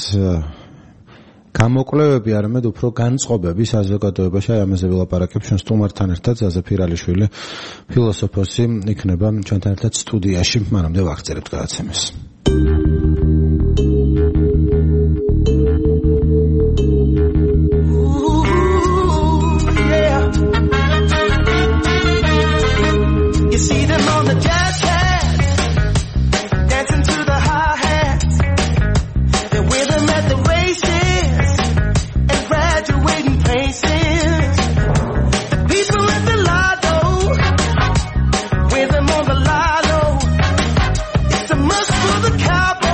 გამოკვლევები, არამედ უფრო განწყობები საზოგადოებაში. აი ამაზე ვილაპარაკებ ჩვენ სტუმართან ერთად. ზაზა ფირალიშვილი, ფილოსოფოსი, იქნება ჩვენთან ერთად სტუდიაში. მანამდე ვაგრძელებთ გადაცემას. With them on the lie low, it's a must for the cowboy.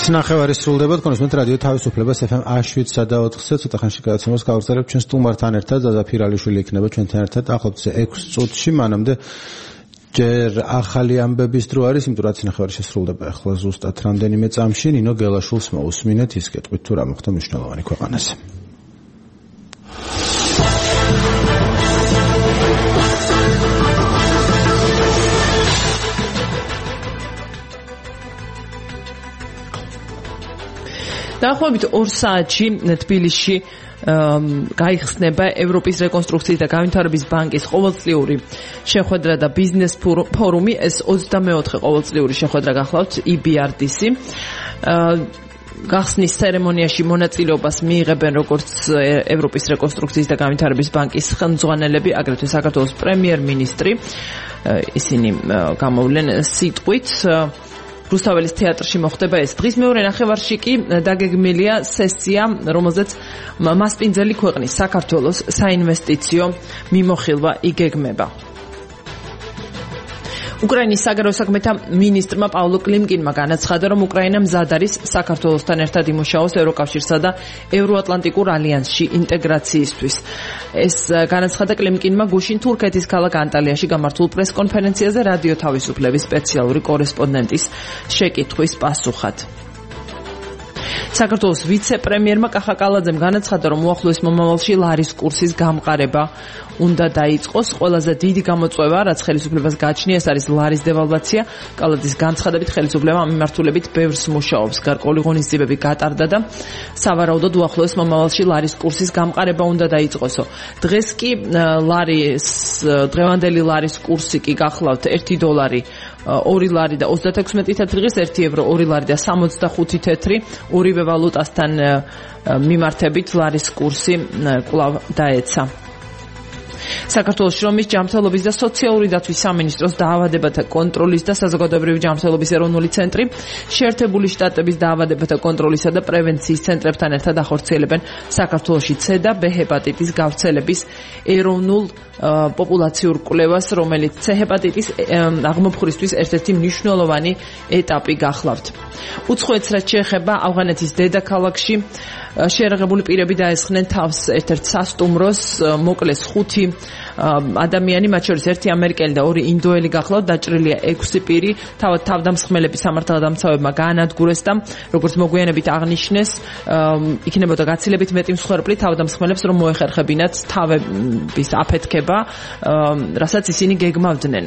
ოცი ნახევარი სრულდება თქვენ უსმენთ რადიო თავისუფლებას ეფ ემ შვიდსა და ოთხზე ცოტა ხანში გადაცემას გავაგრძელებთ ჩვენ სტუმართან ერთად ზაზა ფირალიშვილი იქნება ჩვენთან ერთად ახლობთ ექვს წუთში მანამდე ჯერ ახალი ამბების დრო არის იმიტომ რაც ნახევარი შესრულდება ახლა ზუსტად რამდენიმე წამში ნინო გელაშვილს მოусმინეთ ის კეთვით თუ რა მოხდა მნიშვნელოვანი ქვეყანაზე დაახლოებით ორ საათში თბილისში გაიხსნება ევროპის რეკონსტრუქციის და განვითარების ბანკის ყოველწლიური შეხვედრა და ბიზნეს ფორუმი. ეს ოცდამეოთხე ყოველწლიური შეხვედრა გახლავთ ი ბი არ დი სი. გახსნის ცერემონიაში მონაწილეობას მიიღებენ როგორც ევროპის რეკონსტრუქციის და განვითარების ბანკის ხელმძღვანელები, აგრეთვე საქართველოს პრემიერ-მინისტრი. ისინი გამოვლენ სიტყვით რუსთაველის თეატრში მოხდება ეს. დღის მეორე ნახევარში კი დაგეგმილია სესია, რომელზეც მასპინძელი ქვეყნის საქართველოს საინვესტიციო მიმოხილვა იგეგმება. უკრაინის საგარეო საქმეთა მინისტრმა პავლო კლიმკინმა განაცხადა, რომ უკრაინა მზად არის საქართველოსთან ერთად იმუშაოს ევროკავშირსა და ევროატლანტიკურ ალიანსში ინტეგრაციისთვის. ეს განაცხადა კლიმკინმა გუშინ თურქეთის ქალაქ ანტალიაში გამართულ პრესკონფერენციაზე რადიო თავისუფლების სპეციალური კორესპონდენტის შეკითხვის პასუხად. საქართველოს ვიცე-პრემიერმა კახა კალაძემ განაცხადა, რომ უახლოეს მომავალში ლარის კურსის გამყარება უნდა დაიწყოს. ყველაზე დიდი გამოწვევა, რაც ხელისუფლებას გააჩნია, ეს არის ლარის დევალვაცია. კალაძის განცხადებით, ხელისუფლება ამ მიმართულებით ბევრს მუშაობს. გარკვეული ღონისძიებები გატარდა და სავარაუდოდ უახლოეს მომავალში ლარის კურსის გამყარება უნდა დაიწყოსო. დღეს კი ლარის დღევანდელი ლარის კურსი კი გახლავთ ერთი დოლარი ორი ლარი და ოცდათექვსმეტი თეთრი ღირს, ერთი ევრო ორი ლარი და სამოცდახუთი თეთრი. ორივე ვალუტასთან მიმართებით ლარის კურსი კვლავ დაეცა. საქართველოს შრომის ჯანმრთელობის და სოციალური დაცვის სამინისტროს დაავადებათა კონტროლის და საზოგადოებრივი ჯანმრთელობის ეროვნული ცენტრი შეერთებული შტატების დაავადებათა კონტროლისა და პრევენციის ცენტრებთან ერთად ახორციელებენ საქართველოში C და B ჰეპატიტის გავრცელების ეროვნულ პოპულაციურ კვლევას, რომელიც C ჰეპატიტის აღმოფხვრისთვის ერთ-ერთი მნიშვნელოვანი ეტაპი გახლავთ. უცხოეთს რაც შეეხება ავღანეთის დედაქალაქში შეერაღებული პირები დაესხნენ თავს ერთ-ერთ სასტუმროს, მოკლეს ხუთი ადამიანი, მათ შორის ერთი ამერიკელი და ორი ინდოელი გახლავთ, დაჭრილია ექვსი პირი. თავად თავდამსხმელები სამართალდამცავებმა გაანადგურეს და როგორც მოგვიანებით აღნიშნეს, იქნებოდა გაცილებით მეტი მსხვერპლი თავდამსხმელებს, რომ მოეხერხებინათ თავების აფეთქება, რასაც ისინი გეგმავდნენ.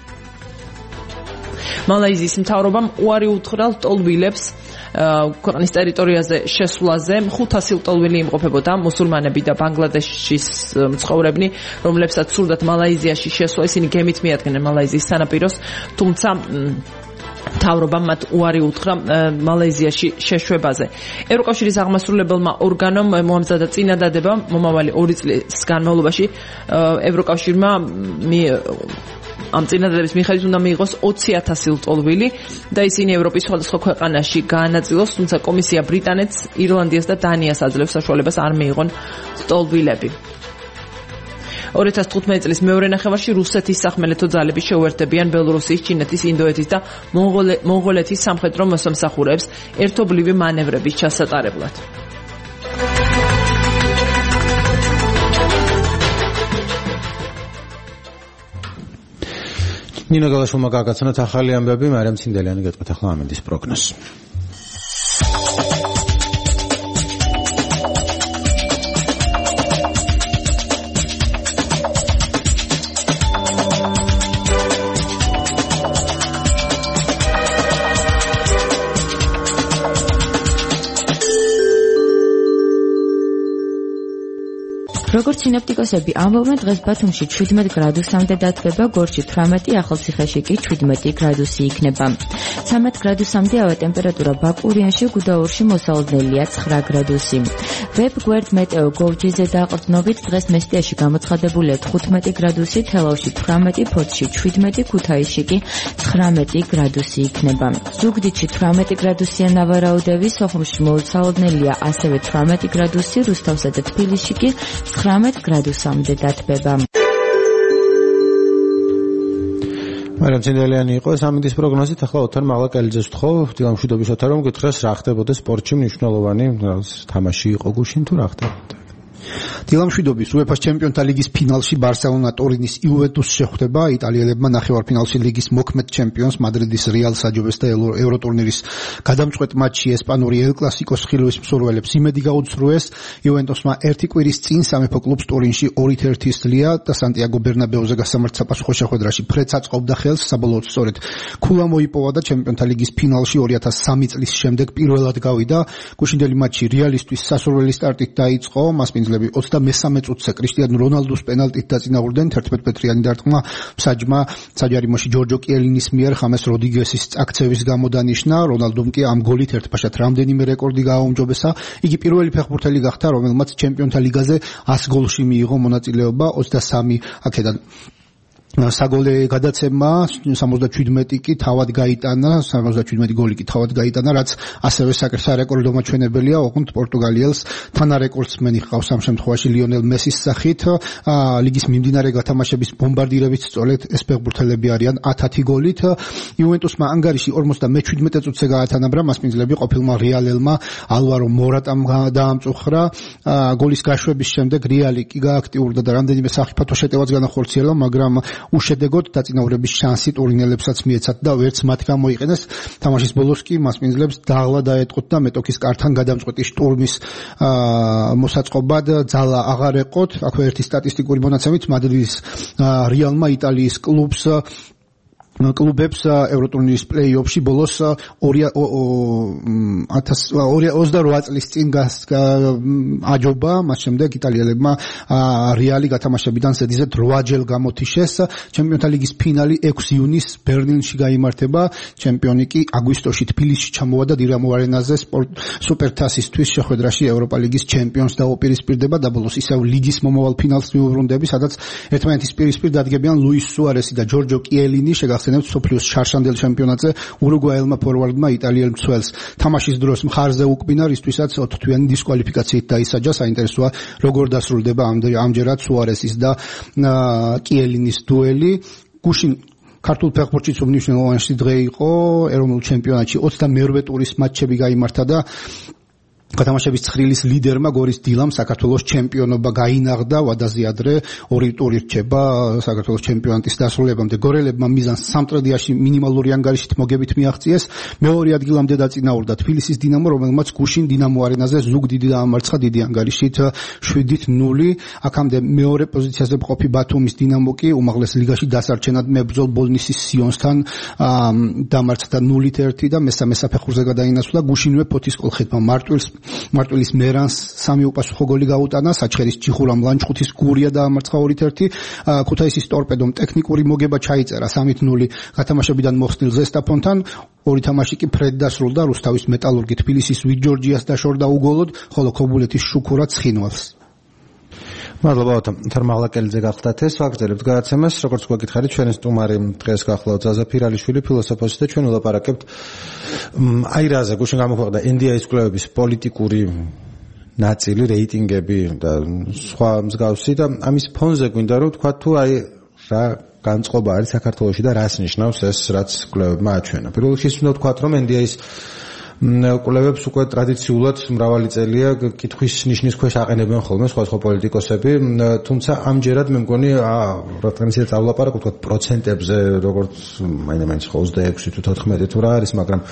მალაიზიის მთავრობამ უარი უთხრა ლტოლვილებს ქვეყნის ტერიტორიაზე შესვლაზე. ხუთასი ლტოლვილი იმყოფებოდა მუსულმანები და ბანგლადეშის მცხოვრებნი, რომლებსაც სურდათ მალაიზიაში შესვლა. ისინი გემით მიადგნენ მალაიზიის სანაპიროს, თუმცა მთავრობამ მათ უარი უთხრა მალაიზიაში შეშვებაზე. ევროკავშირის აღმასრულებელმა ორგანომ მოამზადა წინადადება მომავალი ორი წლის განმავლობაში. ევროკავშირმა ამ წინადადების მიხედვით უნდა მიიღოს ოცი ათასი ლტოლვილი და ისინი ევროპის სხვადასხვა ქვეყანაში გაანაწილოს, თუმცა კომისია ბრიტანეთს, ირლანდიას და დანიას აძლევს საშუალებას არ მიიღონ ლტოლვილები. ორი ათას თხუთმეტი წლის მეორე ნახევარში რუსეთის სახმელეთო ძალები შეუერთდებიან ბელორუსიის, ჩინეთის, ინდოეთის და მონღოლეთის სამხედრო მოსამსახურეებს ერთობლივი მანევრების ჩასატარებლად. ნინო გელაშვილმა გააგზავნათ ახალი ამბები, მარიამ ცინდელიანი გეტყვით ახლა ამინდის პროგნოზს. როგორც სინოპტიკოსები ამბობენ, დღეს ბათუმში შვიდმეტ გრადუსამდე დათბება, გორში თვრამეტი, ახალციხეში კი შვიდმეტი გრადუსი იქნება. ცხრამეტ გრადუსამდე ავა ტემპერატურა ბაკურიანში, გუდაურში მოსალოდნელია ცხრა გრადუსი. ვებ გვერდ მეტეო გოვჯიზე დაყრდნობით დღეს მესტიაში გამოცხადებულია თხუთმეტი გრადუსი, თელავში თვრამეტი, ფოთში შვიდმეტი, ქუთაისში კი ცხრამეტი გრადუსი იქნება. ზუგდიდში თვრამეტი გრადუსია ნავარაუდევი, სოხუმში მოსალოდნელია ასევე თვრამეტი გრადუსი, რუსთავსა და თბილისში კი ცხრამეტ გრადუსამდე დათბება. მაგრამ ცინელიანი იყო ეს ამინდის პროგნოზით, ახლა ოთარ მაღლაკელიძეს ვთხოვ, დილამშვიდობის ოთარ, რომ გითხრას რა ხდებოდა სპორტში მნიშვნელოვანი თამაში იყო გუშინ თუ რა ხდებოდა? დილამშვიდობის UEFA ჩემპიონთა ლიგის ფინალში ბარსელონა ტორინის იუვენტუსს შეხვდება. იტალიელებმა ნახევარფინალში ლიგის მოქმედ ჩემპიონს მადრიდის რეალს აჯობეს და ევროტურნირის გადამწყვეტ მატჩში ესპანური ელ კლასიკოს ხილვის მსურველებს იმედი გაუცრუეს. იუვენტუსმა ერთი კვირის წინ სამეფო კლუბს ტორინში ორით ერთი ისლია და სანტიაგო ბერნაბეუზე გასამართ sapasukho შეხვედრაში ფრედს აწყობდა ხელს. საბოლოოდ სწორედ ქულა მოიპოვა და ჩემპიონთა ლიგის ფინალში ორი ათას სამი წლის შემდეგ პირველად გავიდა. გუშინდელი მატჩი რეალისტვის სასურველი სტარტით დაიწყო. მასპინძლები ოცდამესამე წუთზე კრისტიანო რონალდუს პენალტით დაწინაურდნენ. თერთმეტ მეტრიანი დარტყმა მსაჯმა საჯარიმოში ჯორჯო კიელინის მიერ ხამეს როდრიგესის წაქცევის გამო დანიშნა. რონალდუმ კი ამ გოლით ერთბაშად რამდენიმე რეკორდი გააუმჯობესა. იგი პირველი ფეხბურთელი გახდა, რომელმაც ჩემპიონთა ლიგაზე ას გოლში მიიღო მონაწილეობა. ოცდასამი აქედან საგოლე გადაცემა სამოცდაჩვიდმეტი კი თავად გაიტანა, სამოცდაჩვიდმეტი გოლი კი თავად გაიტანა, რაც ასევე საკერსარეკორდო მაჩვენებელია, ოღონდ პორტუგალიელს თანარეკორდსმენი ჰყავს ამ შემთხვევაში ლიონელ მესის სახით. ლიგის მიმდინარე გათამაშების ბომბარდირებით სწორედ ეს ფეხბურთელები არიან ათი გოლით. იუვენტუსმა ანგარიში ორმოცდამეჩვიდმეტე წუთზე გაათანაბრა, მასპინძლები ყოფილმა რეალელმა ალვარო მორატამ დაამწუხრა. გოლის გაშვების შემდეგ რეალი კი გააქტიურდა და რამდენიმე საფრთხო შეტევაც განახორციელა, მაგრამ უშედეგოდ დაწინაურების შანსი ტურინელებსაც მიეცათ და ვერც მათ გამოიყენეს. თამაშის ბოლოს კი მასპინძლებს დაღლა დაეტყოთ და მეტოქის კართან გადამწყვეტი შტურმის მოსაწყობად ძალა აღარ ეყოთ. აქვე ერთი სტატისტიკური მონაცემით მადრიდის რეალმა იტალიის კლუბს კლუბებს ევროტურნირის პლეი-ოფში ბოლოს ოცდაოთხ წლის წინ აჯობა, მას შემდეგ იტალიელებმა რეალი გათამაშებიდან ზედიზედ რვაჯერ გამოთიშეს. ჩემპიონთა ლიგის ფინალი ექვსი ივნისს ბერლინში გაიმართება. ჩემპიონი კი აგვისტოში თბილისში ჩამოვა და დინამო არენაზე სუპერთასისთვის შეხვედრაში ევროპა ლიგის ჩემპიონს დაუპირისპირდება და ბოლოს ისევ ლიგის მომავალ ფინალს მიუბრუნდები, სადაც ერთმანეთის პირისპირ დადგებიან ლუის სუარესი და ჯორჯო კიელინი. შეგახსენებთ სოფლიოს შარშანდელ ჩემპიონატზე ურუგვაელმა ფორვარდმა იტალიელ მცველს თამაშის დროს მხარზე უკბინა, რისთვისაც ოთხთვიანი დისკვალიფიკაციით დაისაჯა. საინტერესოა როგორ დასრულდება ამჯერად სუარესის და კიელინის დუელი. გუშინ ქართულ ფეხბურთშიც უმნიშვნელოვანესი დღე იყო. ეროვნულ ჩემპიონატში ოცდამეორვე ტურის მატჩები გაიმართა და გათამაშების ცხრილის ლიდერმა გორის დილამ საქართველოს ჩემპიონობა გაინაღდა. ვადაზე ადრე ორი ტური რჩება საქართველოს ჩემპიონატის დასრულებამდე. გორელებმა მიზანს სამტრედიაში მინიმალური ანგარიშით მოგებით მიაღწიეს. მეორე ადგილამდე დაწინაურდა თბილისის დინამო, რომელმაც გუშინ დინამო არენაზე ზუგდიდი დაამარცხა დიდი ანგარიშით შვიდით ნული. აქამდე მეორე პოზიციაზე მყოფი ბათუმის დინამო კი უმაღლეს ლიგაში დასარჩენად მებრძოლ ბოლნისის სიონსთან დამარცხდა ნულით ერთი და მესამე საფეხურზე გადაინაცვლა. გუშინვე ფოთის კოლხეთმა მარტვილს მარტვილის მერანს სამი უპასუხო გოლი გაუტანა. საჩხერის ჩიხურამ ლანჩხუთის გურია დაამარცხა ორით ერთი. ქუთაისის ტორპედომ ტექნიკური მოგება ჩაიწერა სამით ნული გათამაშებიდან მოხსნილ ზესტაფონთან. ორი თამაში კი ფრედ დასრულდა. რუსთავის მეტალურგი თბილისის ვიჯორჯიას დაშორდა უგოლოდ, ხოლო ქობულეთის შუქურა ცხინვალს. მადლობა ოთარ მაღლაკელიძე გახლდათ ეს ვაგრძელებთ გადაცემას. როგორც გვეკითხარით, ჩვენი სტუმარი დღეს გახლავთ ზაზა ფირალიშვილი, ფილოსოფოსი და ჩვენ ვილაპარაკებთ აი რაზე გუშინ გამოქვეყნდა ენ დი ეის კვლევების პოლიტიკური ნაწილი, რეიტინგები და სხვა მსგავსი და ამის ფონზე გვინდა რომ თქვა თუ აი რა განწყობა არის საქართველოში და რას ნიშნავს ეს რაც კვლევებმა აჩვენა. პირველ რიგში უნდა ვთქვათ რომ ენ დი ეის კვლევებს უკვე ტრადიციულად მრავალი წელია კითხვის ნიშნის ქვეშ აყენებენ ხოლმე სხვადასხვა პოლიტიკოსები, თუმცა ამჯერად მე მგონი რა თქმა უნდა წავლაპარაკოთ თქვა პროცენტებზე, როგორც მაინც ოცდაექვსი თუ თოთხმეტი თუ რა არის, მაგრამ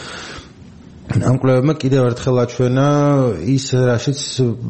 ამ კვლევებმა კიდევ ერთხელ აჩვენა ის რაშიც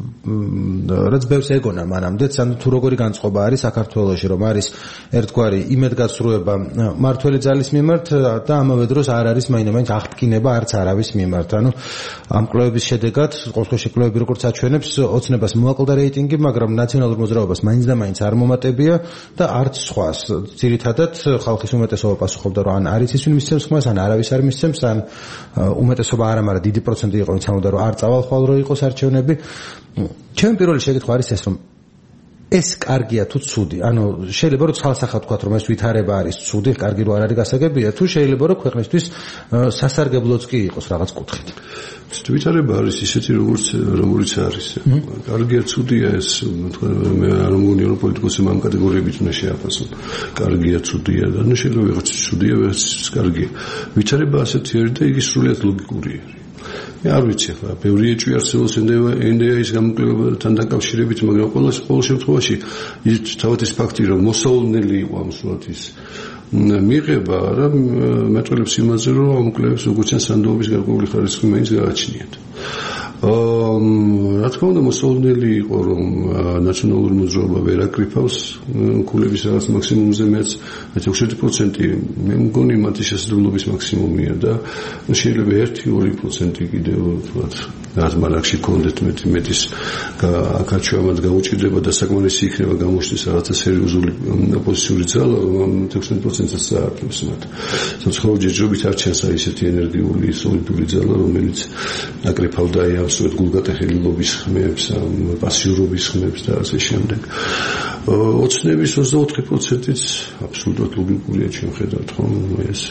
რაც ბევრს ეგონა მანამდეც, ანუ თუ როგორი განწყობა არის საქართველოში, რომ არის ერთგვარი იმედგაცრუება მართველი ძალის მიმართ და ამავე დროს არ არის მაინც აღტკინება არც არავის მიმართ. ანუ ამ კვლევების შედეგად ყოველთვის კვლევები როგორც აჩვენებს ოცნებას მოაკლდა რეიტინგი, მაგრამ ნაციონალურ მოძრაობას მაინც და მაინც არ მომატებია და არც სხვას. ძირითადად ხალხის უმეტესობა პასუხობდა რომ ან არის ის ვინ მისცემს ხმას, ან არავის არ მისცემს, ან უმეტესობა არა, მაგრამ დიდი პროცენტი იყო, ვინც ამბობდა რომ არ წავალ ხვალ რო იყოს არჩევნები. ჩემი პირველი შეკითხვა არის ეს, რომ ეს კარგია თუ ცუდი? ანუ შეიძლება რომ ცალსახად ვთქვათ რომ ეს ვითარება არის ცუდი, კარგი რო არ არის გასაგებია, თუ შეიძლება რომ ქვეყნისთვის სასარგებლოც კი იყოს რაღაც კუთხით. ვითარება არის ისეთი როგორც როგორც არის. კარგია ცუდია ეს, თქვა მე არ მგონია რომ პოლიტიკოსი ამ კატეგორიებით უნდა შეაფასონ. კარგია ცუდია და ნუ შეიძლება ვიღაც ცუდია, ვიღაც კარგია. ვითარება ასეთი არის და იგი სრულიად ლოგიკურია. მე არ ვიცი ხა, ბევრი ეჭვი არსებობს ენ დი ეის გამოკლებასთან დაკავშირებით, მაგრამ ყოველ ყოველ შემთხვევაში ის თავად ის ფაქტი რომ მოსავალნელი იყო ამ სურათის მიღება რა მეტყველებს იმაზე რომ ამ კლუბს როგორც ან სანდოობის გარკვეული ხარისხი მაინც გააჩნიათ. აა რა თქმა უნდა მოსავალნელი იყო რომ ნაციონალური მოძრაობა ვერ აკრიფავს კლუბის რაღაც მაქსიმუმზე მეც ოცდაშვიდი პროცენტი მე მგონი მათი შესაძლებლობის მაქსიმუმია და შეიძლება ერთი ორი პროცენტი კიდევ ვთქვათ რაც მარაკში კონდეთ მეტი მეტის აკაჩვამად გაუჭირდება და საკმარისი იქნება გამოჩნდეს რაღაცა სერიოზული ოპოზიციური ძალა რომ ოცდაშვიდი პროცენტს აარჩევს მათ. სოციალურ ჯერჯერობით არ ჩანს აი ესეთი ენერგიული სოლიდური ძალა რომელიც აკრიფავდა აი ამ სწორედ გულგატეხილი ლობის ხმებს, პასიურობის ხმებს და ასე შემდეგ. ოცნების ოცდაოთხი პროცენტიც აბსოლუტურად ლოგიკურია ჩვენ ხედავთ ხომ ეს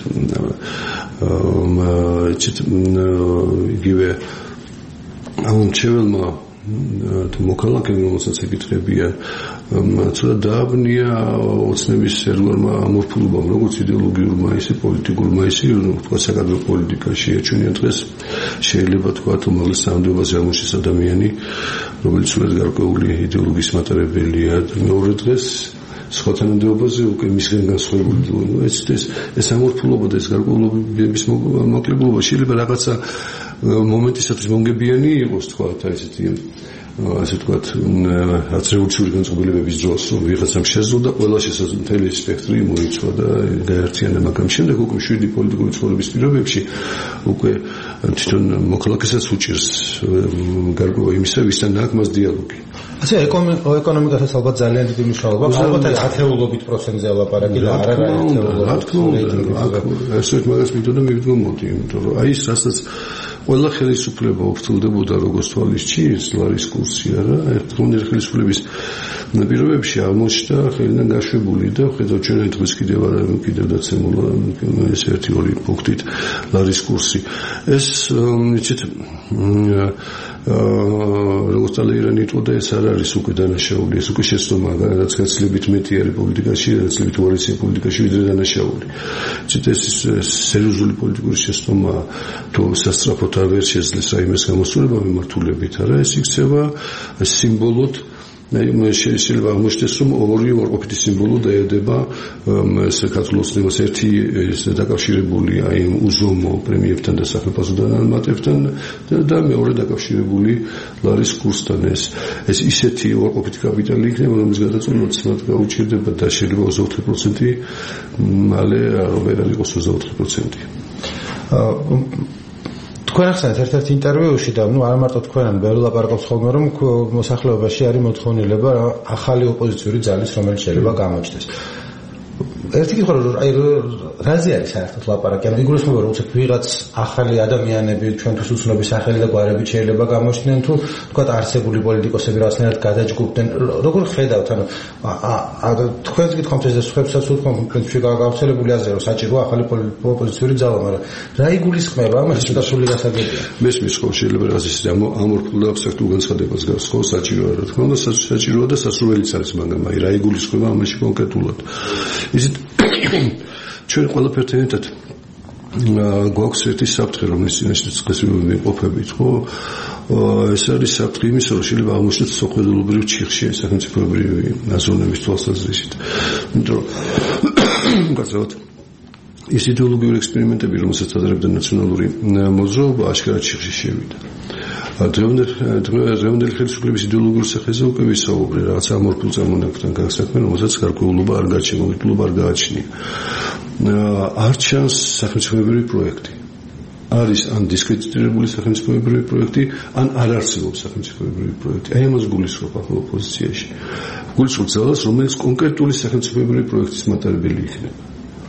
აა იგივე ამ ჩეველმა თუ მოქალაქემ რომელსაც ეკითხებიან ცოტა დააბნია ოცნების ერგორმა ამორფულობამ როგორც იდეოლოგიურმა ისე პოლიტიკურმა ისე თქვა საკადრო პოლიტიკაში ეჩვენია დღეს შეიძლება თქვა თუ მაგის სამდიობას გამოჩნდეს ადამიანი რომელიც სულად გარკვეული იდეოლოგიის მატარებელია მეორე დღეს სხვა თანამდებობაზე უკვე მისგან განსხვავებული ეს ეს ეს ამორფულობა და ეს გარკვეულობის მოკლებულობა შეიძლება რაღაცა მომენტისათვის მომგებიანი იყოს თქვა ესეთი ასე ვთქვათ რაც რევოლუციური განწყობილებების დროს რომ ვიღაცამ შეძლო ყველა შესაძლებელი სპექტრი მოიცვა და გაერთიანა მაგრამ შემდეგ უკვე შვიდი პოლიტიკური ცხოვრების პირობებში უკვე თვითონ მოქალაქესაც უჭირს გარკვეულ იმისა ვისთან დააკმას დიალოგი. ასე ეკონომიკასაც ალბათ ძალიან დიდი მნიშვნელობა აქვს ალბათ ათეულობით პროცენტზე ელაპარაკი და არა რა თქმა უნდა ეს ერთ მაგას მითქვა მივიდგო მოდი იმიტომ რომ აი ეს რასაც ყველა ხელისუფლება οφთილდებოდა როგორც თვალის ჩინს ლარის კურსი არა ერთგონერ ხელისუფლების პირობებში აღმოჩნდა ხელიდან გაშვებული და ხედავთ ჩვენ დღეს კიდევ არა კიდევ დაცემულა ეს ერთი ორი პუნქტით ლარის კურსი ეს იცით როგორც talleyrand იტყოდა ეს არ არის უკვე დანაშაული ეს უკვე შეცდომა რაც გაცილებით მეტი არის პოლიტიკაში გაცილებით უარესი პოლიტიკაში ვიდრე დანაშაული იცით ეს სერიოზული პოლიტიკური შეცდომა თუ სასწრაფოდ არ ვერ შეძლეს რაიმეს გამოსწორება მიმართულებით არა ეს იქცევა სიმბოლოდ მე შეიძლება აღმოჩნდეს რომ ორი უარყოფითი სიმბოლო დაედება საქართველოს ნებას ერთი დაკავშირებულია იმ უზომო პრემიებთან და სახელმწიფო დანამატებთან და მეორე დაკავშირებული ლარის კურსთან ეს ეს ისეთი უარყოფითი კაპიტალი იქნება რომლის გადაწყვეტილება ცნად გაუჭირდება და შეიძლება ოცდაოთხი პროცენტი მალე ვერ იყოს ოცდაოთხი პროცენტი თქვენ ახსენეთ ერთ-ერთ ინტერვიუში და ნუ არ მარტო თქვენ ბევრი ლაპარაკობს ხოლმე რომ მოსახლეობაში არის მოთხოვნილება ახალი ოპოზიციური ძალის რომელიც შეიძლება გამოჩნდეს ერთი კითხვა რომ აი რაზე არის საერთოდ ლაპარაკი ანუ იგულისხმება რომ უცებ ვიღაც ახალი ადამიანები ჩვენთვის უცნობი სახელი და გვარები შეიძლება გამოჩნდნენ თუ თქვა არსებული პოლიტიკოსები რაღაცნაირად გადაჯგუფდნენ როგორ ხედავთ ანუ თქვენს გითხომთ ეს სხვებსაც უთქვამ პრინციპში გავრცელებული აზრი რომ საჭირო ახალი ოპოზიციური ძალა მაგრამ რა იგულისხმება ამას შესაძლებელი გასაგებია მესმის ხო შეიძლება რაღაც ისე ამორფულ და აბსტრაქტულ განცხადებას გავს ხო საჭიროა რა თქმა უნდა საჭიროა და სასურველიც არის მაგრამ აი რა იგულისხმება ამაში კონკრეტულად ისეთ ჩვენ ყველაფერთან ერთად გვაქვს ერთი საფრთხე რომელიც წინაშე წესს ვიმყოფებით ხო ეს არის საფრთხე იმისა რომ შეიძლება აღმოჩნდეს სოხველობრივ ჩიხში სახელმწიფოებრივი აზროვნების თვალსაზრისით იმიტომ რომ გასაუბროთ ეს იდეოლოგიური ექსპერიმენტები რომელსაც ატარებდა ნაციონალური მოძრაობა აშკარად ჩიხში შევიდა დღევანდელი ხელისუფლების იდეოლოგიურ სახეზე უკვე ვისაუბრე რაღაც ამორფულ წარმონაქმნთან გასაქმე რომელსაც გარკვეულობა არ გააჩნია მოგიტლობა არ გააჩნია არ ჩანს სახელმწიფოებრივი პროექტი არის ან დისკრედიტირებული სახელმწიფოებრივი პროექტი ან არ არსებობს სახელმწიფოებრივი პროექტი აი ამას გულისხმობ ახლა ოპოზიციაში გულისხმობ ძალას რომელიც კონკრეტული სახელმწიფოებრივი პროექტის მატარებელი იქნება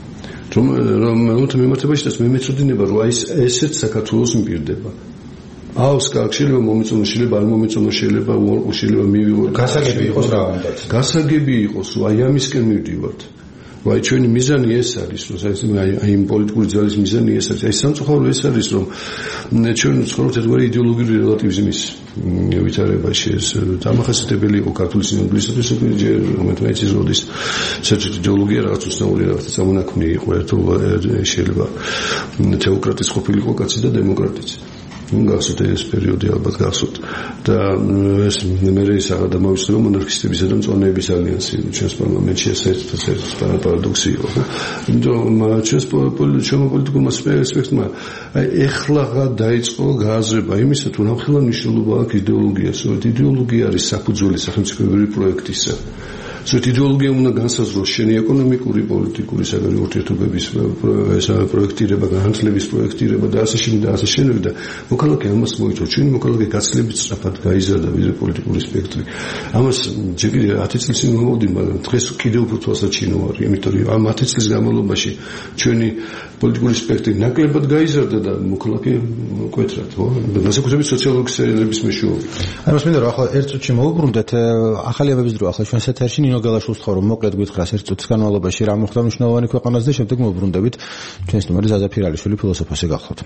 რომ რომ მე მიმართებაში და მე მეწოდინება რომ აი ესეც საქართველოს მპირდება აქვს კარგი, შეიძლება მომეწონო, შეიძლება არ მომეწონო, შეიძლება უარყო, შეიძლება მივიღო. გასაგები იყოს რა უნდა. გასაგები იყოს, აი ამისკენ მივდივართ. აი ჩვენი მიზანი ეს არის, რომ აი აი იმ პოლიტიკური ძალის მიზანი ეს არის. აი სამწუხარო ეს არის, რომ ჩვენ ვცხოვრობთ ერთგვარი იდეოლოგიური რელატივიზმის ვითარებაში. ეს დამახასიათებელი იყო ქართული სინამდვილისათვის, ჯერ მეტმეცის როდის საერთოდ იდეოლოგია რაღაც უცნაური რაღაცა სამონაქმნი იყო, ერთო შეიძლება თეოკრატის ყოფილიყო კაცი და დემოკრატიც. გახსოვთ ეს პერიოდი ალბათ გახსოვთ და ეს მე ისაღა დამავიწყდა მონარქისტებისა და მწვანეების ალიანსი ჩვენს პარლამენტში ეს ერთ-ერთი პარადოქსი იყო. იმიტომ ჩვენს პოლიტიკურმა სპექტრმა ეხლაღა დაიწყო გააზრება იმისა, თუ ნახელა მნიშვნელობა აქვს იდეოლოგიას. იდეოლოგია არის საფუძველი სახელმწიფოებრივი პროექტისა. ზოგადად იდეოლოგია უნდა განსაზღვროს შენი ეკონომიკური, პოლიტიკური, საგარეო ურთიერთობების პროექტირება, განათლების პროექტირება და ასე შემდეგ და ასე შემდეგ და მოქალაქე ამას მოიწონს. ჩვენი მოქალაქე გაცილებით სწრაფად გაიზარდა ვიდრე პოლიტიკური სპექტრი. ამას ჯერ კიდევ ათი წლის წინ მომოვდი, მაგრამ დღეს კიდევ უფრო თვალსაჩინო არის, იმიტომ რომ ამ ათი წლის განმავლობაში ჩვენი პოლიტიკური სპექტრი ნაკლებად გაიზარდა და მოქალაქე კვეთრად, ხო? განსაკუთრებით სოციალური ქსელების მეშვეობით. აი მას მინდა რომ ახლა ერთ წუთში მოვუბრუნდეთ ახალიებების დრო ახლა ჩვენს ეთერში ნინო გელაშვილს თხოვრო მოკლედ გითხრას ერთ წუთის განმავლობაში რა მოხდა მნიშვნელოვანი ქვეყანას და შემდეგ მოვუბრუნდებით ჩვენს ნომერი ზაზა ფირალიშვილი ფილოსოფოსი გახლავთ.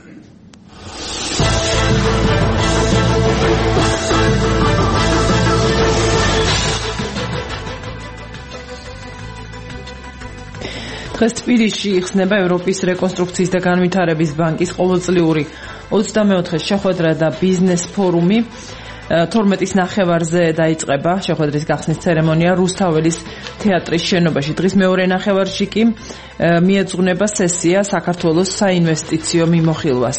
დღეს თბილისში იხსნება ევროპის რეკონსტრუქციის და განვითარების ბანკის ყოველწლიური ოცდამეოთხე შეხვედრა და ბიზნეს ფორუმი. თორმეტის ნახევარზე დაიწყება შეხვედრის გახსნის ცერემონია რუსთაველის თეატრის შენობაში. დღის მეორე ნახევარში კი მიეძღვნება სესია საქართველოს საინვესტიციო მიმოხილვას.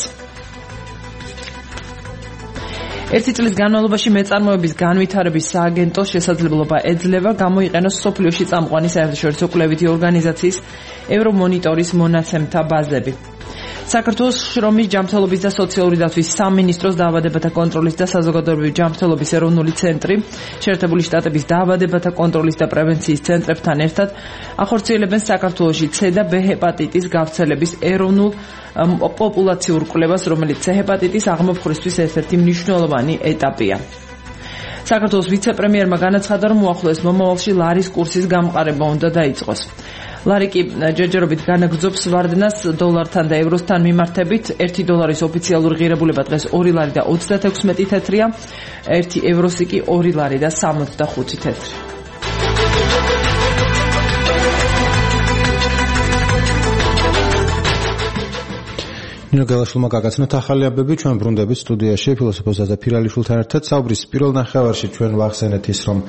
ერთი წლის განმავლობაში მეწარმოების განვითარების სააგენტოს შესაძლებლობა ეძლევა გამოიყენოს სოფლიოში წამყვანი საერთაშორისო კვლევითი ორგანიზაციის ევრომონიტორის მონაცემთა ბაზები. საქართველოს შრომის ჯანმრთელობის და სოციალური დაცვის სამინისტროს დაავადებათა კონტროლის და საზოგადოებრივი ჯანმრთელობის ეროვნული ცენტრი შეერთებული შტატების დაავადებათა კონტროლის და პრევენციის ცენტრებთან ერთად ახორციელებენ საქართველოში C და B ჰეპატიტის გავრცელების ეროვნულ პოპულაციურ კვლევას, რომელიც C ჰეპატიტის აღმოფხვრისთვის ერთ-ერთი მნიშვნელოვანი ეტაპია. საქართველოს ვიცე-პრემიერმა განაცხადა, რომ უახლოეს მომავალში ლარის კურსის გამყარება უნდა დაიწყოს. ლარი კი ჯერჯერობით განაგრძობს ვარდნას დოლართან და ევროსთან მიმართებით. ერთი დოლარის ოფიციალური ღირებულება დღეს ორი ლარი და ოცდათექვსმეტი თეთრია, ერთი ევროსი კი ორი ლარი და სამოცდახუთი თეთრი. ნინო გელაშვილმა გაგაცნოთ ახალი აბები, ჩვენ ბრუნდებით სტუდიაში ფილოსოფოს ზაზა ფირალიშვილთან ერთად. საუბრის პირველ ნახევარში ჩვენ ვახსენეთ ის, რომ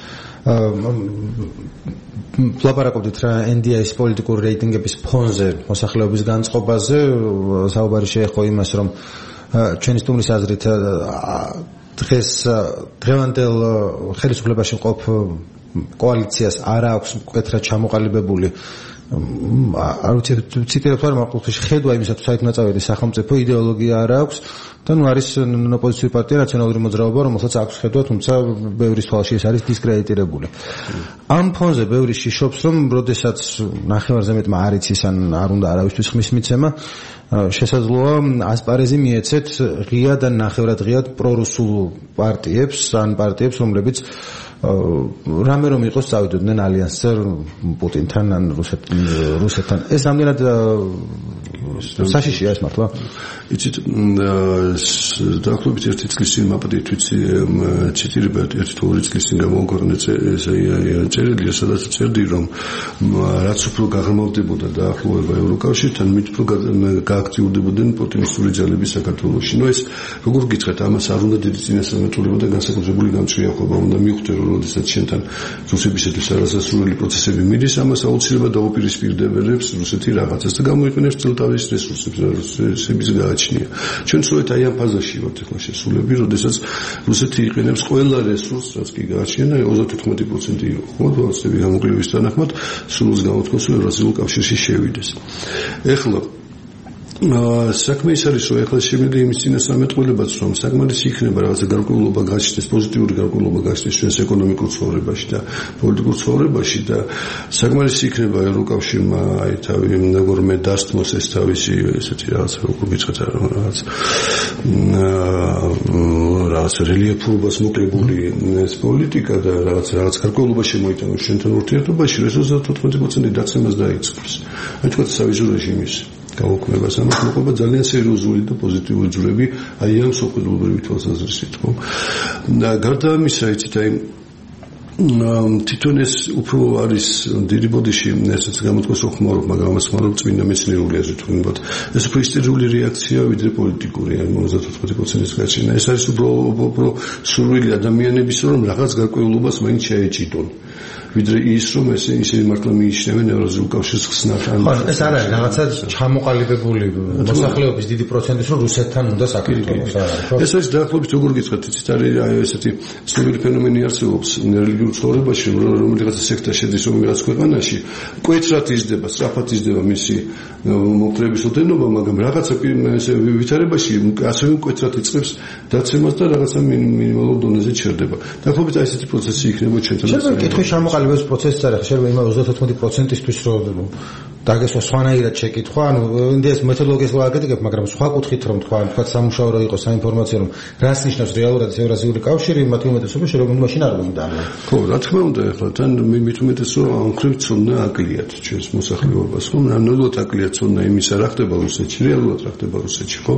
ლაპარაკობდით რა N D I-ის პოლიტიკური რეიტინგების ფონზე მოსახლეობის განწყობაზე. საუბარი შეეხო იმას, რომ ჩვენი სტუმრის აზრით დღეს დღევანდელ ხელისუფლებაში მყოფ კოალიციას არ აქვს მკვეთრად ჩამოყალიბებული არ ვიცი ციტირებ თუ არა მარტო ხედვა იმისა თუ საით უნდა წავიდეს სახელმწიფო იდეოლოგია არ აქვს და ნუ არის ოპოზიციური პარტია რაციონალური მოძრაობა რომელსაც აქვს ხედვა თუმცა ბევრის თვალში ეს არის დისკრედიტირებული. ამ ფონზე ბევრი შიშობს რომ როდესაც ნახევარზე მეტმა არ იცის ან არ უნდა არავისთვის ხმის მიცემა შესაძლოა ასპარეზი მიეცეთ ღია და ნახევრად ღიად პრორუსულ პარტიებს ან პარტიებს რომლებიც რამე რომ იყოს წავიდოდნენ ალიანსზე პუტინთან ან რუსეთთან. ეს რამდენად საშიშია ეს მართლა? იცით დაახლოებით ერთი წლის წინ მაპატით ვიცი ციტირება ერთი თუ ორი წლის წინ გამოვაქვეყნე წერილი სადაც წერდი რომ რაც უფრო გაღრმავდებოდა დაახლოება ევროკავშირთან მით უფრო გააქტიურდებოდნენ პუტინისტური ძალები საქართველოში. ნუ ეს როგორ გითხრათ ამას არ უნდა დიდი წინასწარმეტყველება და განსაკუთრებული გამჭვირვალობა უნდა მიხვდე რომ როდესაც შენთან რუსებისათვის არასასურველი პროცესები მიდის ამას აუცილებლად დაუპირისპირდებელებს რუსეთი რაღაცას და გამოიყენებს წელტავის რესურსების გააჩნია. ჩვენ სწორედ აი ამ ფაზაში ვართ ახლა შესულები, როდესაც რუსეთი იყენებს ყველა რესურსს, რაც კი გააჩნია და ოცდათოთხმეტი პროცენტი იყო. ხო, რუსები გამოკლების თანახმად სულს გამოთქვას, რომ ევრაზიულ კავშირში შევიდეს. ეხლა საქმე ის არის, რომ ეხლა შემიძლია იმის წინასწარმეტყველებაც, რომ საკმარისი იქნება რაღაცა გარკვეულობა გაჩნდეს, პოზიტიური გარკვეულობა გაჩნდეს ჩვენს ეკონომიკურ ცხოვრებაში და პოლიტიკურ ცხოვრებაში და საკმარისი იქნება ევროკავშირმა აი თავი როგორმე დასთმოს ეს თავისი ესეთი რაღაცა როგორ გიწყეთ რაღაც რაღაც რელიეფურობას მოკლებული ეს პოლიტიკა და რაღაც რაღაც გარკვეულობა შემოიტანოს ჩვენთან ურთიერთობაში, როდესაც თოთხმეტი პროცენტი დაცემას დაიწყებს. აი თქვა სავიზო რეჟიმის გაუქმებას ამას მოყვება ძალიან სერიოზული და პოზიტიური ძვრები აი ამ სოფლიობრივი თვალსაზრისით, ხო? და გარდა ამისა, იცით, აი თვითონ ეს უფრო არის დიდი ბოდიში ესეც გამოთქვას ხმარობ, მაგრამ ამას ხმარობ წმინდა მეცნიერული აზრით ვთქვათ. ეს უფრო ისტერიული რეაქცია ვიდრე პოლიტიკური, ან ოცდაოთხ პროცენტის გაჩენა. ეს არის უფრო უფრო სურვილი ადამიანების, რომ რაღაც გარკვეულობას მაინც შეეჭიდონ. ვიდრე ის რომ ეს ისინი მართლა მიიჩნევენ ევრაზიულ კავშირს ხსნართან. ხო, ეს არ არის რაღაცა ჩამოყალიბებული მოსახლეობის დიდი პროცენტის რომ რუსეთთან უნდა საქართველოს არ არის. ეს არის დაახლოებით როგორ გიწყეთ, იცით, არის აი ესეთი ცნობილი ფენომენი არსებობს რელიგიურ ცხოვრებაში, რომ რაღაცა სექტა შედის რომელიღაც ქვეყანაში, კვეთრად იზრდება, სწრაფად იზრდება მისი მომხრეების ოდენობა, მაგრამ რაღაცა ესე ვითარებაში ასევე კვეთრად იწყებს დაცემას და რაღაცა მინიმალურ დონეზე ჩერდება. დაახლოებით აი ესეთი პროცესი იქნება ჩვენთან. შეიძლება კითხვის ჩამოყალიბების პროცესი არის, შეიძლება იმავე ოცდაოთხ პროცენტისთვის რომ დაგესვა სხვანაირად შეკითხვა, ანუ ინდიას მეთოდოლოგიას ვაკეთებ, მაგრამ სხვა კუთხით რომ თქვა, თქვა სამუშაო რო იყოს, საინფორმაციო რომ რას ნიშნავს რეალურად ევრაზიული კავშირი, მათი უმეტესობა რომ მაშინ არ გვინდა. ხო, რა თქმა უნდა, ახლა თან მით უმეტეს რომ ამ ხრივ ცოდნა აკლიათ ჩვენს მოსახლეობას, ხო? ნამდვილად აკლიათ ცოდნა იმისა, რა ხდება რუსეთში, რეალურად რა ხდება რუსეთში, ხო?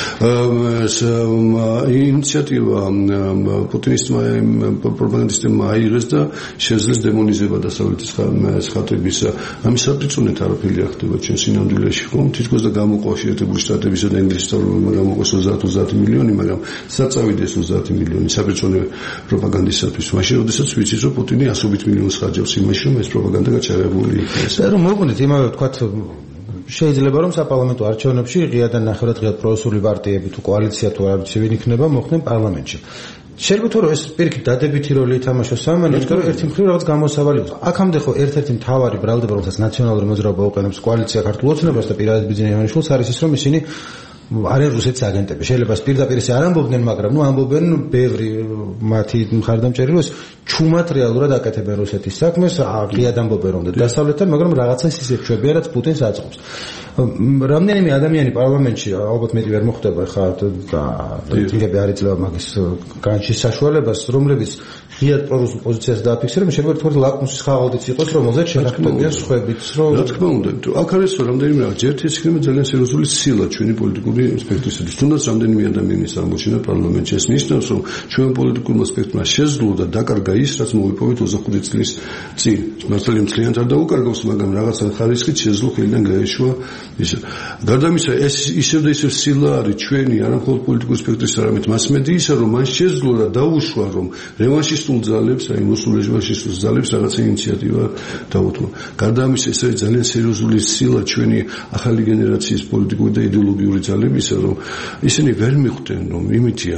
ეს ინიციატივა პუტინის პროპაგანდისტებმა აიღეს და შეძლეს დემონიზება დასავლეთის ხატებისა. ამის საფრთხოვნით არაფერი არ ხდება ჩვენ სინამდვილეში, ხო? თითქოს და გამოყვა შეერთებული შტატებისა და ინგლისის თავრობებმა გამოყოს ოცდაათი მილიონი, მაგრამ საწავიდეს ოცდაათი მილიონი საფრთხოვნე პროპაგანდისათვის. მაშინ, როდესაც ვიცით, რომ პუტინი ასობით მილიონს ხარჯავს იმაში, რომ ეს პროპაგანდა გაჩაღებული იქნეს. და რომ მოგვიგონეთ იმავე ვთქვათ შეიძლება რომ საპარლამენტო არჩევნებში ღიად და ნახევრად ღიად პროესული პარტიები თუ კოალიცია თუ არ ვიცი ვინ იქნება მოხდნენ პარლამენტში. შეიძლება თუ რომ ეს პირიქით დადებითი როლი ითამაშოს სამანეთს, რომ ერთი მხრივ რაღაც გამოსავალი აქვს. აქამდე ხო ერთ-ერთი მთავარი ბრალდება, რომელსაც ნაციონალური მოძრაობა უყენებს კოალიცია ქართულ ოცნებას და პირადად ბიზნესმენებს არის ის, რომ ისინი არიან რუსეთის აგენტები. შეიძლება პირდაპირ ისე არ ამბობდნენ, მაგრამ ნუ ამბობენ ბევრი მათი მხარდამჭერი, რომ ჩუმად რეალურად აკეთებენ რუსეთის საქმეს, ღიად ამბობენ რომ დასავლეთთან, მაგრამ რაღაცა ისე ჩვებია, რაც პუტინს აწყობს. რამდენიმე ადამიანი პარლამენტში ალბათ მეტი ვერ მოხვდება ხა და თითქოს არ იძლევა მაგის განჩის საშუალებას, რომლებიც ღიად პრორუსულ პოზიციას დააფიქსირებენ, შეიძლება თქვა ლაკმუსის ხაღალდიც იყოს, რომელზეც შეხებებიან სხვებით, რომ რა თქმა უნდა, აქ არის რამდენიმე რაღაც ერთი ეს იქნება ძალიან სერიოზული სილა ჩვენი პოლიტიკური სპექტრისათვის. თუნდაც რამდენიმე ადამიანის აღმოჩენა პარლამენტში ეს ნიშნავს, რომ ჩვენ პოლიტიკურმა სპექტრმა შეძლო და დაკარგა ის, რაც მოვიპოვეთ ოცდახუთი წლის წინ. მართალია მთლიანად არ დაუკარგავს, მაგრამ რაღაცა ხარისხით შეძლო ხელიდან გაეშვა ის. გარდა ამისა, ეს ისევ და ისევ სილა არის ჩვენი არა მხოლოდ პოლიტიკური სპექტრის, არამედ მასმედიისა, რომ მან შეძლო და დაუშვა, რომ რევანშისტულ ძალებს, აი რუსულ რევანშისტულ ძალებს რაღაცა ინიციატივა დაუთმო. გარდა ამისა, ეს არის ძალიან სერიოზული სილა ჩვენი ახალი გენერაციის პოლიტიკური და იდეოლოგიური ძალებისა, რომ ისინი ვერ მიხვდნენ, რომ იმითია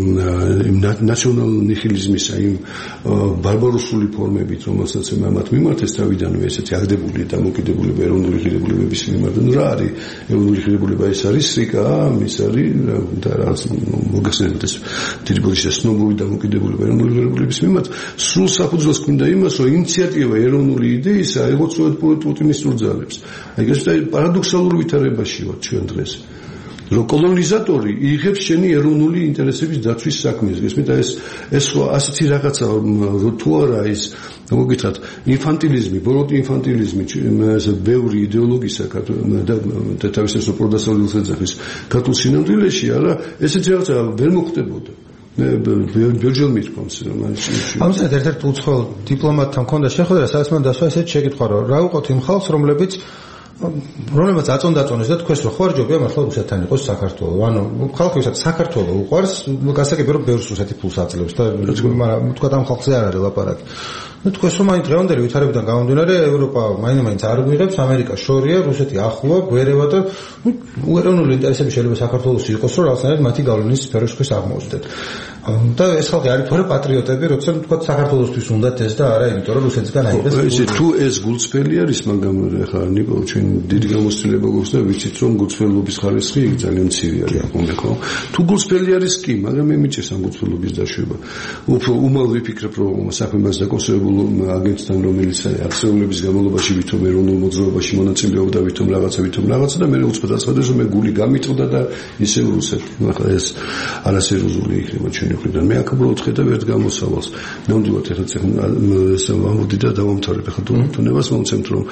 იმ ნაციონალ ნიჰილიზმის აი ბარბაროსული ფორმებით, რომელსაც მათ მიმართეს თავიდანვე ესეთი აგდებული და მოკიდებულება ეროვნული ღირებულებების მიმართ. ნუ რა არის ეროვნული ღირებულება? ეს არის სრიკა, ის არის და რაღაც მოგეხსენებათ ეს დიდი ბოდიში სნობური და მოკიდებულება ეროვნული ღირებულების მიმართ. სულ საფუძველს გვინდა იმას, რომ ინიციატივა ეროვნული იდეისა ეხოცოთ პუტინის ძალებს. აი ეს პარადოქსალური ვითარებაში ვართ ჩვენ დღეს. რომ კოლონიზატორი იღებს შენი ეროვნული ინტერესების დაცვის საქმეს. გესმით, ეს ეს ასეთი რაღაცა თუ არა ის მოგითხრათ ინფანტილიზმი, ბოროტი ინფანტილიზმი, ეს ბევრი იდეოლოგისა და თავისთავად პროდასავლური ხეძახის ქართულ სინამდვილეში, არა, ესეც რაღაცა ვერ მოხდებოდა. ბიოჯელ მიткомს ამას ერთ-ერთ უცხოელ დიპლომატთან მქონდა შეხვედრა, სადაც მან დასვა ესეთ შეკითხვა, რომ რა უყოთ იმ ხალხს, რომლებიც რომლებიც აწონდაწონეს და თქვენს რომ ხوارჯობია მართლა რუსეთთან იყოს საქართველო. ანუ ხალხი ვისაც საქართველო უყვარს, გასაგებია რომ ბევრს რუსეთი ფულს აძლევს და მაგრამ თქვა ამ ხალხზე არ არის ლაპარაკი. ну თქვენს რომ მაინც დღევანდელი ვითარებიდან გამომდინარე ევროპა მაინც არ მიიღებს, ამერიკა შორია, რუსეთი ახლოა, გვერევა და ну ეროვნული ინტერესები შეიძლება საქართველოს იყოს, რომ რაღაცნაირად მათი გავლენის სფეროში თქვენს აღმოჩნდეთ. და ეს ხალხი არის თორე პატრიოტები, როცა თქვა საქართველოსთვის უნდათ ეს და არა, იმიტომ რომ რუსეთისგან აიღეს. ესე თუ ეს გულწრფელი არის, მაგრამ ახლა ნიკო ჩვენ დიდი გამოცდილება გვაქვს და ვიცით რომ გულწრფელობის ხარისხი ძალიან მცირე არის ახლა ხო? თუ გულწრფელი არის კი, მაგრამ მე მიჭირს ამ გულწრფელობის დაშვება. უფრო უმალ ვიფიქრებ რომ საქმემას დაკონსერვებულ აგენტთან რომელიც აქციურების განმავლობაში ვითომ ეროვნულ მოძრაობაში მონაწილეობდა ვითომ რაღაცა ვითომ რაღაცა და მე უცბად აცხადებს რომ მე გული გამიტყდა და ისევ რუსეთი. ახლა ეს არასერიოზული იქნება ჩვენი მხრიდან. მე აქ უბრალოდ ხედავ ერთ გამოსავალს. ნამდვილად ახლა ეს ამბობდი და დავამთავრებ ახლა თუნებას მომცემთ რომ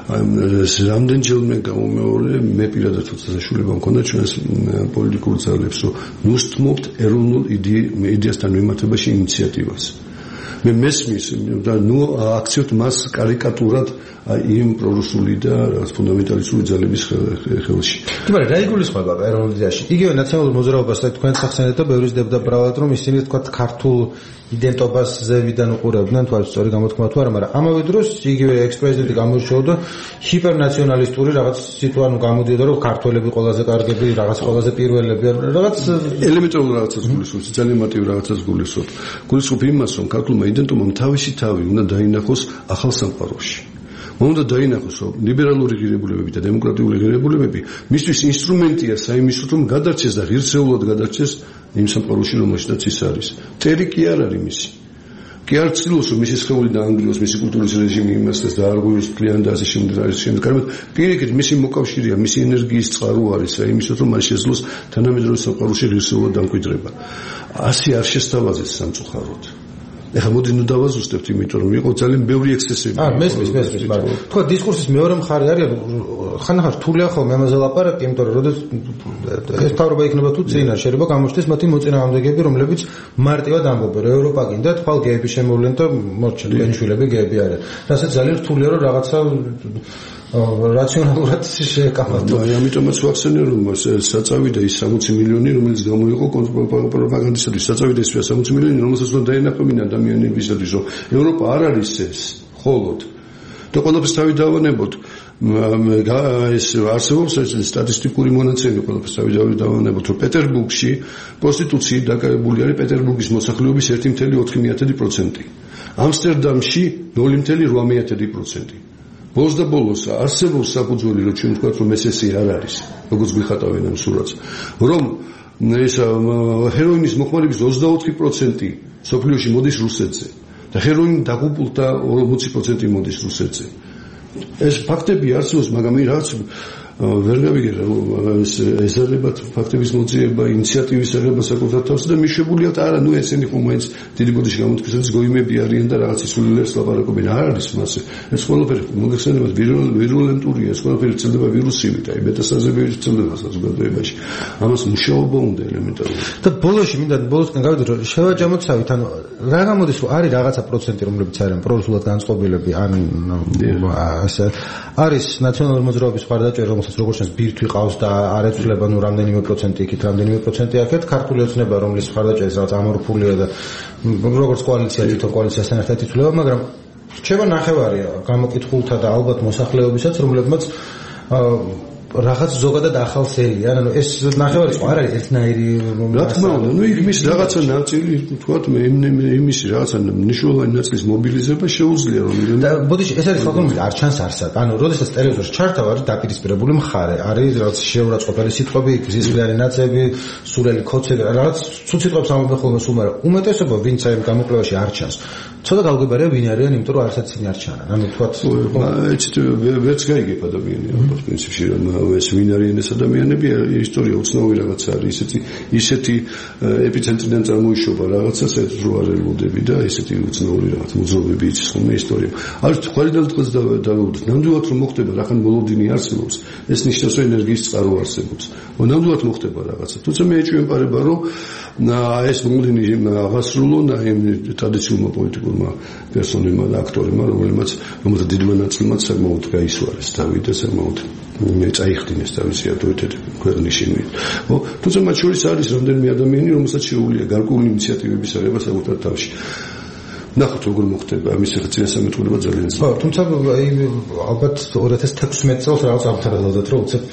რამდენჯერმე გამომეორე მე პირადად თვალსაჩინო მქონდა ჩვენს პოლიტიკურ ძალებს რომ ნუსტმობთ ეროვნულ იდეასთან მიმართებაში ინიციატივას. მე მესმის და ნუ აქციოთ მას კარიკატურად იმ პრორუსული და რაღაც ფუნდამენტალისტური ძალების ხელში. კი, მაგრამ რა იგულისხმება ეროვნულ იდეაში? იგივე ნაციონალურ მოძრაობას და თქვენ სახსენეთ და ბევრი ზრდებდა ბრალად რომ ისინი თქვა ქართულ იდენტობას ზევიდან უყურებდნენ, თვალს სწორი გამოთქმა თუ არა, მაგრამ ამავე დროს იგივე ექს-პრეზიდენტი გამოირჩეოდა ჰიპერნაციონალისტური რაღაც სიტუაცია გამოდიოდა რომ ქართველები ყველაზე კარგები, რაღაც ყველაზე პირველები, რაღაც ელემენტარულ რაღაცას გულისხმობს, ძალიან მარტივ რაღაცას გულისხმობს. გულისხმობს იმას რომ ქართულმა იდენტობამ თავისი თავი უნდა დაინახოს ახალ სამყაროში. უნდა დაინახოს რომ ლიბერალური ღირებულებები და დემოკრატიული ღირებულებები მისთვის ინსტრუმენტია საიმისოდ რომ გადარჩეს და ღირსეულად გადარჩეს იმ სამყაროში რომელშიც ის არის. წერი კი არ არის მისი. კი არ ცდილობს რომ მისი სხეული დაანგრიოს, მისი კულტურის რეჟიმი იმასდეს და არ გვიოს კლიენტ და ასე შემდეგ და ასე შემდეგ. კარგად, პირიქით მისი მოკავშირეა, მისი ენერგიის წყარო არის საიმისოდ რომ მას შეძლოს თანამედროვე სამყაროში ღირსეულად დამკვიდრება. ასე არ შესთავაზეს სამწუხაროდ. ეხლა მოდი ნუ დავაზუსტებთ, იმიტომ რომ იყო ძალიან ბევრი ექსცესები. აა მესმის, მესმის, მაგრამ თქვა დისკურსის მეორე მხარე არის, ხანახარ რთულია ხოლმე ამაზე ლაპარაკი, იმიტომ რომ როდესაც ეს თავრობა იქნება თუ წინა შეიძლება გამოჩნდეს მათი მოწინააღმდეგეები, რომლებიც მარტივად ამბობენ, რომ ევროპა გინდა თვალ გეები შემოვლენ და მორჩენ, ბენშვილები გეები არიან. რასაც ძალიან რთულია რომ რაღაცა რაციონალურად შეეკავათო. აი ამიტომაც ვახსენე რომ საწავი და ის სამოცი მილიონი რომელიც გამოიყო პროპაგანდისათვის საწავი და ის სამოცი მილიონი რომელსაც უნდა დაენახებინა ადამიანებისათვის რომ ევროპა არ არის ეს ხოლოდ და ყველაფერს თავი დავანებოთ ეს არსებობს ეს სტატისტიკური მონაცემები ყველაფერს თავი დავანებოთ რომ პეტერბურგში პროსტიტუციით დაკავებული არის პეტერბურგის მოსახლეობის ერთი კoma ოთხი პროცენტი ამსტერდამში ნული კoma ოთხ პროცენტი ბოლოს და ბოლოს არსებობს საფუძველი რომ ჩვენ ვთქვათ რომ ეს ესე არ არის როგორც გვიხატავენ ამ სურათს რომ ეს ჰეროინის მოხმარების ოცდაოთხი პროცენტი სოფლიოში მოდის რუსეთზე და ჰეროინი დაღუპულთა ორმოცი პროცენტი მოდის რუსეთზე ეს ფაქტები არსებობს მაგრამ რაც ვერ გავიგე ეს ეზარებათ ფაქტების მოძიება ინიციატივის აღება საკუთარ თავს და მიშვებულია და არა ნუ ესენი ხომ მაინც დიდი ბოდიში გამოთქვისაც გოიმები არიან და რაღაც ისულელებს ლაპარაკობენ არ არის მასე ეს ყველაფერი მოგეხსენებათ ვირულენტურია ეს ყველაფერი ვრცელდება ვირუსივით აი მეტასტაზები ვრცელდება საზოგადოებაში ამას მუშაობა უნდა ელემენტარულად და ბოლოში მინდა ბოლოსკენ გავიდე რომ შევაჯამოთ ავით ანუ რა გამოდის რომ არის რაღაცა პროცენტი რომლებიც არიან პრორუსულად განწყობილები ან ასე არის ნაციონალური მოძრაობის მხარდაჭერა როგორც ჩანს ბირთვი ყავს და არ ეცვლება ნუ რამდენიმე პროცენტი იქით, რამდენიმე პროცენტი აქეთ, ქართული ოცნება რომლის მხარდაჭერა რაღაც ამორფულია და როგორც კოალიცია თვითონ კოალიციასთან ერთად ითვლება, მაგრამ რჩება ნახევარია გამოკითხულთა და ალბათ მოსახლეობისაც, რომლებმაც რაღაც ზოგადად ახალსელია, ანუ ეს ნახევარი სხვა არ არის ერთნაირი რა თქმა უნდა, ნუ იმის რაღაცა ნაწილი, თქვათ, მე იმის რაღაცა მნიშვნელოვანი ნაწილის მობილიზება შეუძლია რომ და ბოდიში ეს არის ხალხი არ ჩანს არსად. ანუ როდესაც ტელევიზორში ჩართავ არის დაპირისპირებული მხარე, არის რაღაც შეურაცხყოფელი სიტყვები, გზისხლიანი ნაწები, სულელი ქოცები, რაღაც ცუდ სიტყვებს ამბობენ ხოლმე სულ, მაგრამ უმეტესობა ვინც აი გამოკვლევაში არ ჩანს. ცოტა გავგებარია ვინ არიან, იმიტომ რომ არცაც ისინი არ ჩანან. ანუ თქვათ, ეცით ვერც გაიგებ ადამიანებს პრინციპში რომ ეს ვინ არიან ეს ადამიანები ისტორია უცნაური რაღაც არის ისეთი ისეთი ეპიცენტრიდან წარმოიშობა რაღაცა საერთოდ რო არ ელოდები და ისეთი უცნაური რაღაც მოძრაობები იცის ხოლმე ისტორია არ თვალიდან დღეს დავუდგეთ ნამდვილად რომ მოხდება რახან მოლოდინი არსებობს ეს ნიშნავს რომ ენერგიის წყარო არსებობს ნამდვილად მოხდება რაღაცა თუმცა მე ეჭვემპარება რომ ეს მოლოდინი აღასრულონ აი ტრადიციულმა პოლიტიკურმა პერსონებმა და აქტორებმა რომელმაც რომელთა დიდმა ნაწილმაც საკმაოდ გაისვარეს თავი და საკმაოდ მე წაიხდინეს თავისი ავტორიტეტი ქვეყნის შინით. ხო, თუმცა მათ შორის არის რამდენიმე ადამიანი, რომელსაც შეუძლია გარკვეული ინიციატივების აღება საკუთარ თავში. ნახოთ როგორ მოხდება ამის წინასწარმეტყველება ძალიან ძლიერ. ხო, თუმცა აი ალბათ ორი ათას თექვსმეტ წელს რაღაც აღთარებოდათ რომ უცებ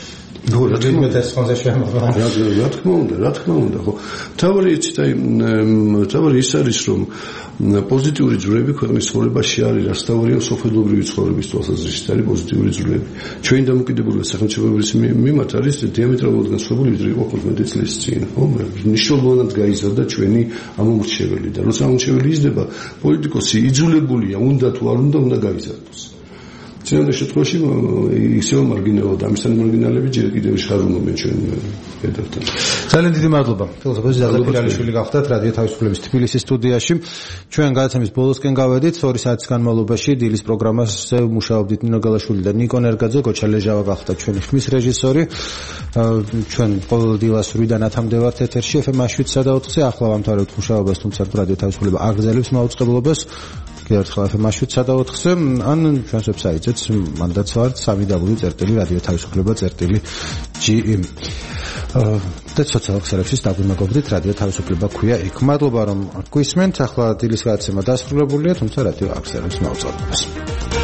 ნუ რა თქმა უნდა ეს ხონზე შემოვა რა თქმა უნდა რა თქმა უნდა ხო თავი იცით აი თავი ის არის რომ პოზიტიური ძვრები ქვეყნის ცხოვრებაში არის რასთავარია სოფლობრივი ცხოვრების თვალსაზრისით არის პოზიტიური ძვრები ჩვენი დამოკიდებულება სახელმწიფოების მიმართ არის დიამეტრალურად განსხვავებული ვიდრე იყო ხუთმეტი წლის წინ ხო მნიშვნელოვნად გაიზარდა ჩვენი ამომრჩეველი და როცა ამომრჩეველი იზრდება პოლიტიკოსი იძულებულია უნდა თუ არ უნდა უნდა გაიზარდოს ძირითადად შემთხვევაში ისევ მარგინალად ამისთან მარგინალები ჯერ კიდევ შეხარუნობენ ჩვენ პედერთან ძალიან დიდი მადლობა ფილოსოფოსი ზაზა ფირალიშვილი გახდათ რადიო თავისუფლების თბილისის სტუდიაში ჩვენ გადაცემის ბოლოსკენ გავედით ორი საათის განმავლობაში დილის პროგრამაზე მუშაობდით ნინო გალაშვილი და ნიკო ნერგაძე გოჩა ლეჟავა გახდა ჩვენი ხმის რეჟისორი ჩვენ ყოველ დილას რვიდან ათამდე ვართ ეთერში ეფ ემ შვიდსა და ოთხზე ახლა ვამთავრებთ მუშაობას თუმცა რადიო თავისუფლება აგრძელებს მაუწყებლობას კიდევ ერთხელ ეფ ემ შვიდსა და ოთხზე ან ჩვენს ვებსაიტზეც მანდაც ვართ სამი დაბლიუ წერტილი რადიო თავისუფლება წერტილი ჯი იმ და სოციალურ ქსელებში დაგვიმაგობდით რადიო თავისუფლება ქვია იქ მადლობა რომ გვისმენთ ახლა დილის გადაცემა დასრულებულია თუმცა რადიო აგრძელებს მაუწყებლობას